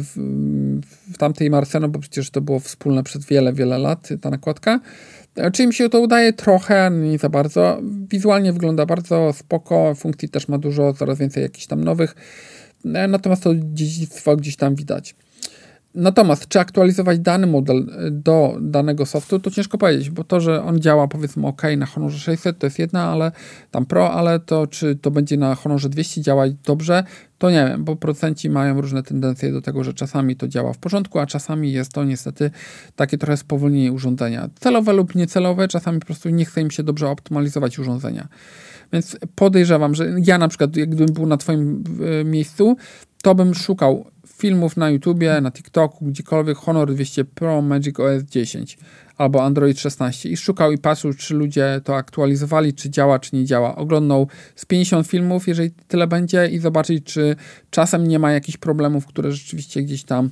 w tamtej marce, no bo przecież to było wspólne przez wiele, wiele lat, ta nakładka. Czy im się to udaje? Trochę, nie za bardzo. Wizualnie wygląda bardzo spoko, funkcji też ma dużo, coraz więcej jakichś tam nowych, natomiast to dziedzictwo gdzieś tam widać. Natomiast czy aktualizować dany model do danego softu, to ciężko powiedzieć, bo to, że on działa powiedzmy ok na Honorze 600 to jest jedna, ale tam Pro, ale to czy to będzie na Honorze 200 działać dobrze, to nie wiem, bo producenci mają różne tendencje do tego, że czasami to działa w porządku, a czasami jest to niestety takie trochę spowolnienie urządzenia. Celowe lub niecelowe, czasami po prostu nie chce im się dobrze optymalizować urządzenia. Więc podejrzewam, że ja na przykład, gdybym był na twoim miejscu, to bym szukał filmów na YouTubie, na TikToku, gdziekolwiek Honor 200 Pro, Magic OS 10 albo Android 16 i szukał i patrzył, czy ludzie to aktualizowali, czy działa, czy nie działa. Oglądał z 50 filmów, jeżeli tyle będzie i zobaczyć, czy czasem nie ma jakichś problemów, które rzeczywiście gdzieś tam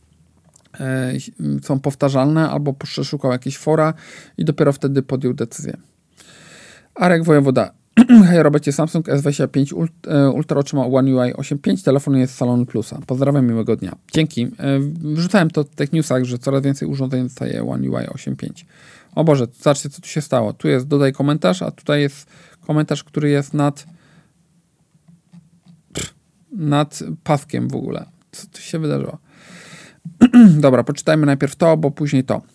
są powtarzalne, albo przeszukał jakieś fora i dopiero wtedy podjął decyzję. Arek Wojewoda. Hej Robercie, Samsung S25 Ultra otrzyma One UI 8.5, telefon jest z salonu Plusa. Pozdrawiam, miłego dnia. Dzięki. Wrzucałem to w tych newsach, że coraz więcej urządzeń dostaje One UI 8.5. O Boże, zobaczcie, co tu się stało. Tu jest dodaj komentarz, a tutaj jest komentarz, który jest nad paskiem w ogóle. Co tu się wydarzyło? Dobra, poczytajmy najpierw to, bo później to.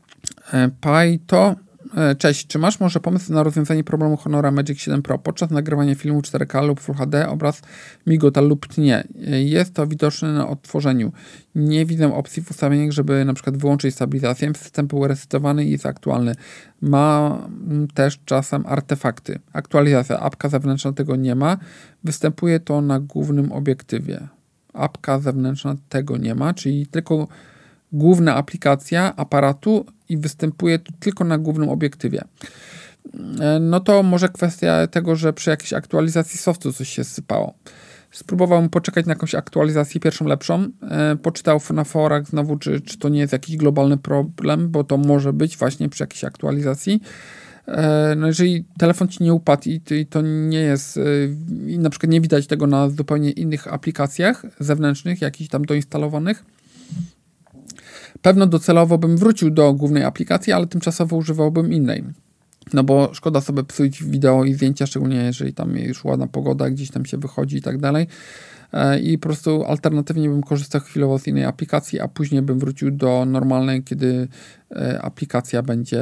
Cześć, czy masz może pomysł na rozwiązanie problemu Honora Magic 7 Pro podczas nagrywania filmu 4K lub Full HD, obraz migota lub tnie? Jest to widoczne na odtworzeniu. Nie widzę opcji w ustawieniach, żeby na przykład wyłączyć stabilizację. System był resetowany i jest aktualny. Ma też czasem artefakty. Aktualizacja. Apka zewnętrzna tego nie ma. Występuje to na głównym obiektywie. Apka zewnętrzna tego nie ma, czyli tylko główna aplikacja aparatu i występuje tu tylko na głównym obiektywie. No to może kwestia tego, że przy jakiejś aktualizacji softu coś się sypało. Spróbowałem poczekać na jakąś aktualizację, pierwszą lepszą. Poczytał na forach znowu, czy to nie jest jakiś globalny problem, bo to może być właśnie przy jakiejś aktualizacji. No jeżeli telefon ci nie upadł i to nie jest, i na przykład nie widać tego na zupełnie innych aplikacjach zewnętrznych, jakichś tam doinstalowanych, pewno docelowo bym wrócił do głównej aplikacji, ale tymczasowo używałbym innej. No bo szkoda sobie psuć wideo i zdjęcia, szczególnie jeżeli tam jest już ładna pogoda, gdzieś tam się wychodzi i tak dalej. I po prostu alternatywnie bym korzystał chwilowo z innej aplikacji, a później bym wrócił do normalnej, kiedy aplikacja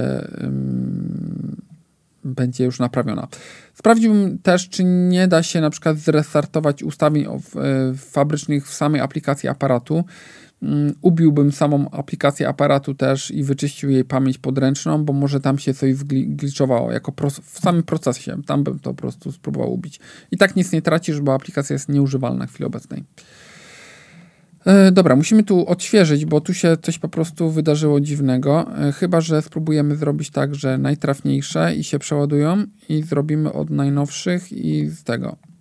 będzie już naprawiona. Sprawdziłbym też, czy nie da się na przykład zrestartować ustawień fabrycznych w samej aplikacji aparatu. Ubiłbym samą aplikację aparatu też i wyczyścił jej pamięć podręczną, bo może tam się coś zgliczowało w samym procesie. Tam bym to po prostu spróbował ubić. I tak nic nie tracisz, bo aplikacja jest nieużywalna w chwili obecnej. Dobra, musimy tu odświeżyć, bo tu się coś po prostu wydarzyło dziwnego. Chyba że spróbujemy zrobić tak, że najtrafniejsze i się przeładują i zrobimy od najnowszych i z tego.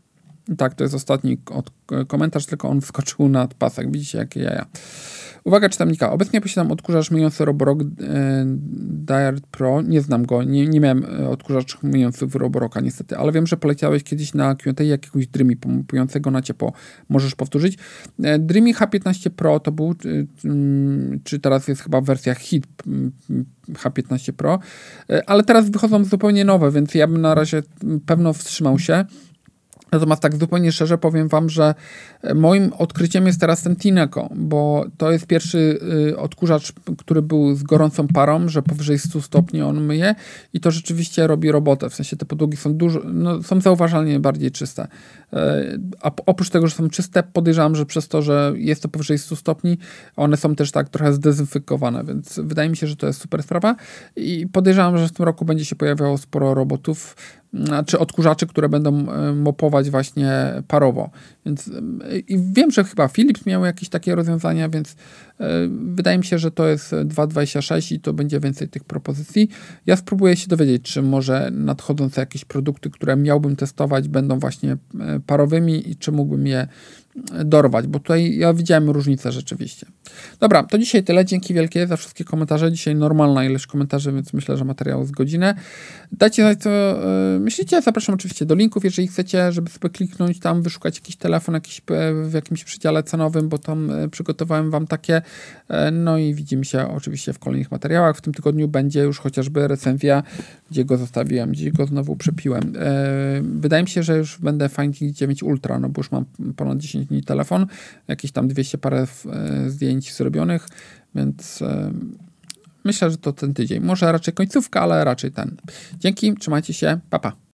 Tak, to jest ostatni komentarz, tylko on wskoczył nad pasek. Widzicie, jakie jaja. Uwaga czytelnika. Obecnie posiadam odkurzacz myjący Roborock Dirt Pro. Nie znam go. Nie miałem odkurzacza myjącego Roborocka niestety, ale wiem, że poleciałeś kiedyś na Q&A jakiegoś Dreamy pompującego na ciepło. Możesz powtórzyć. Dreamy H15 Pro to był, czy teraz jest chyba wersja Hit H15 Pro, ale teraz wychodzą zupełnie nowe, więc ja bym na razie pewno wstrzymał się. Natomiast tak zupełnie szczerze powiem wam, że moim odkryciem jest teraz ten Tineco, bo to jest pierwszy odkurzacz, który był z gorącą parą, że powyżej 100 stopni on myje i to rzeczywiście robi robotę. W sensie te podłogi są są zauważalnie bardziej czyste. A oprócz tego, że są czyste, podejrzewam, że przez to, że jest to powyżej 100 stopni, one są też tak trochę zdezynfekowane, więc wydaje mi się, że to jest super sprawa i podejrzewam, że w tym roku będzie się pojawiało sporo robotów, czy odkurzaczy, które będą mopować właśnie parowo. Więc i wiem, że chyba Philips miał jakieś takie rozwiązania, więc wydaje mi się, że to jest 2.26 i to będzie więcej tych propozycji. Ja spróbuję się dowiedzieć, czy może nadchodzące jakieś produkty, które miałbym testować, będą właśnie parowymi i czy mógłbym je dorwać, bo tutaj ja widziałem różnicę rzeczywiście. Dobra, to dzisiaj tyle. Dzięki wielkie za wszystkie komentarze. Dzisiaj normalna ilość komentarzy, więc myślę, że materiał z godzinę. Dajcie znać, co myślicie. Zapraszam oczywiście do linków, jeżeli chcecie, żeby sobie kliknąć tam, wyszukać jakiś telefon w jakimś przedziale cenowym, bo tam przygotowałem wam takie. No i widzimy się oczywiście w kolejnych materiałach. W tym tygodniu będzie już chociażby recenzja, gdzie go zostawiłem, gdzie go znowu przepiłem. Wydaje mi się, że już będę Find 9 Ultra, no bo już mam ponad 10 dni telefon, jakieś tam 200 parę zdjęć zrobionych, więc myślę, że to ten tydzień. Może raczej końcówka, ale raczej ten. Dzięki, trzymajcie się, pa pa.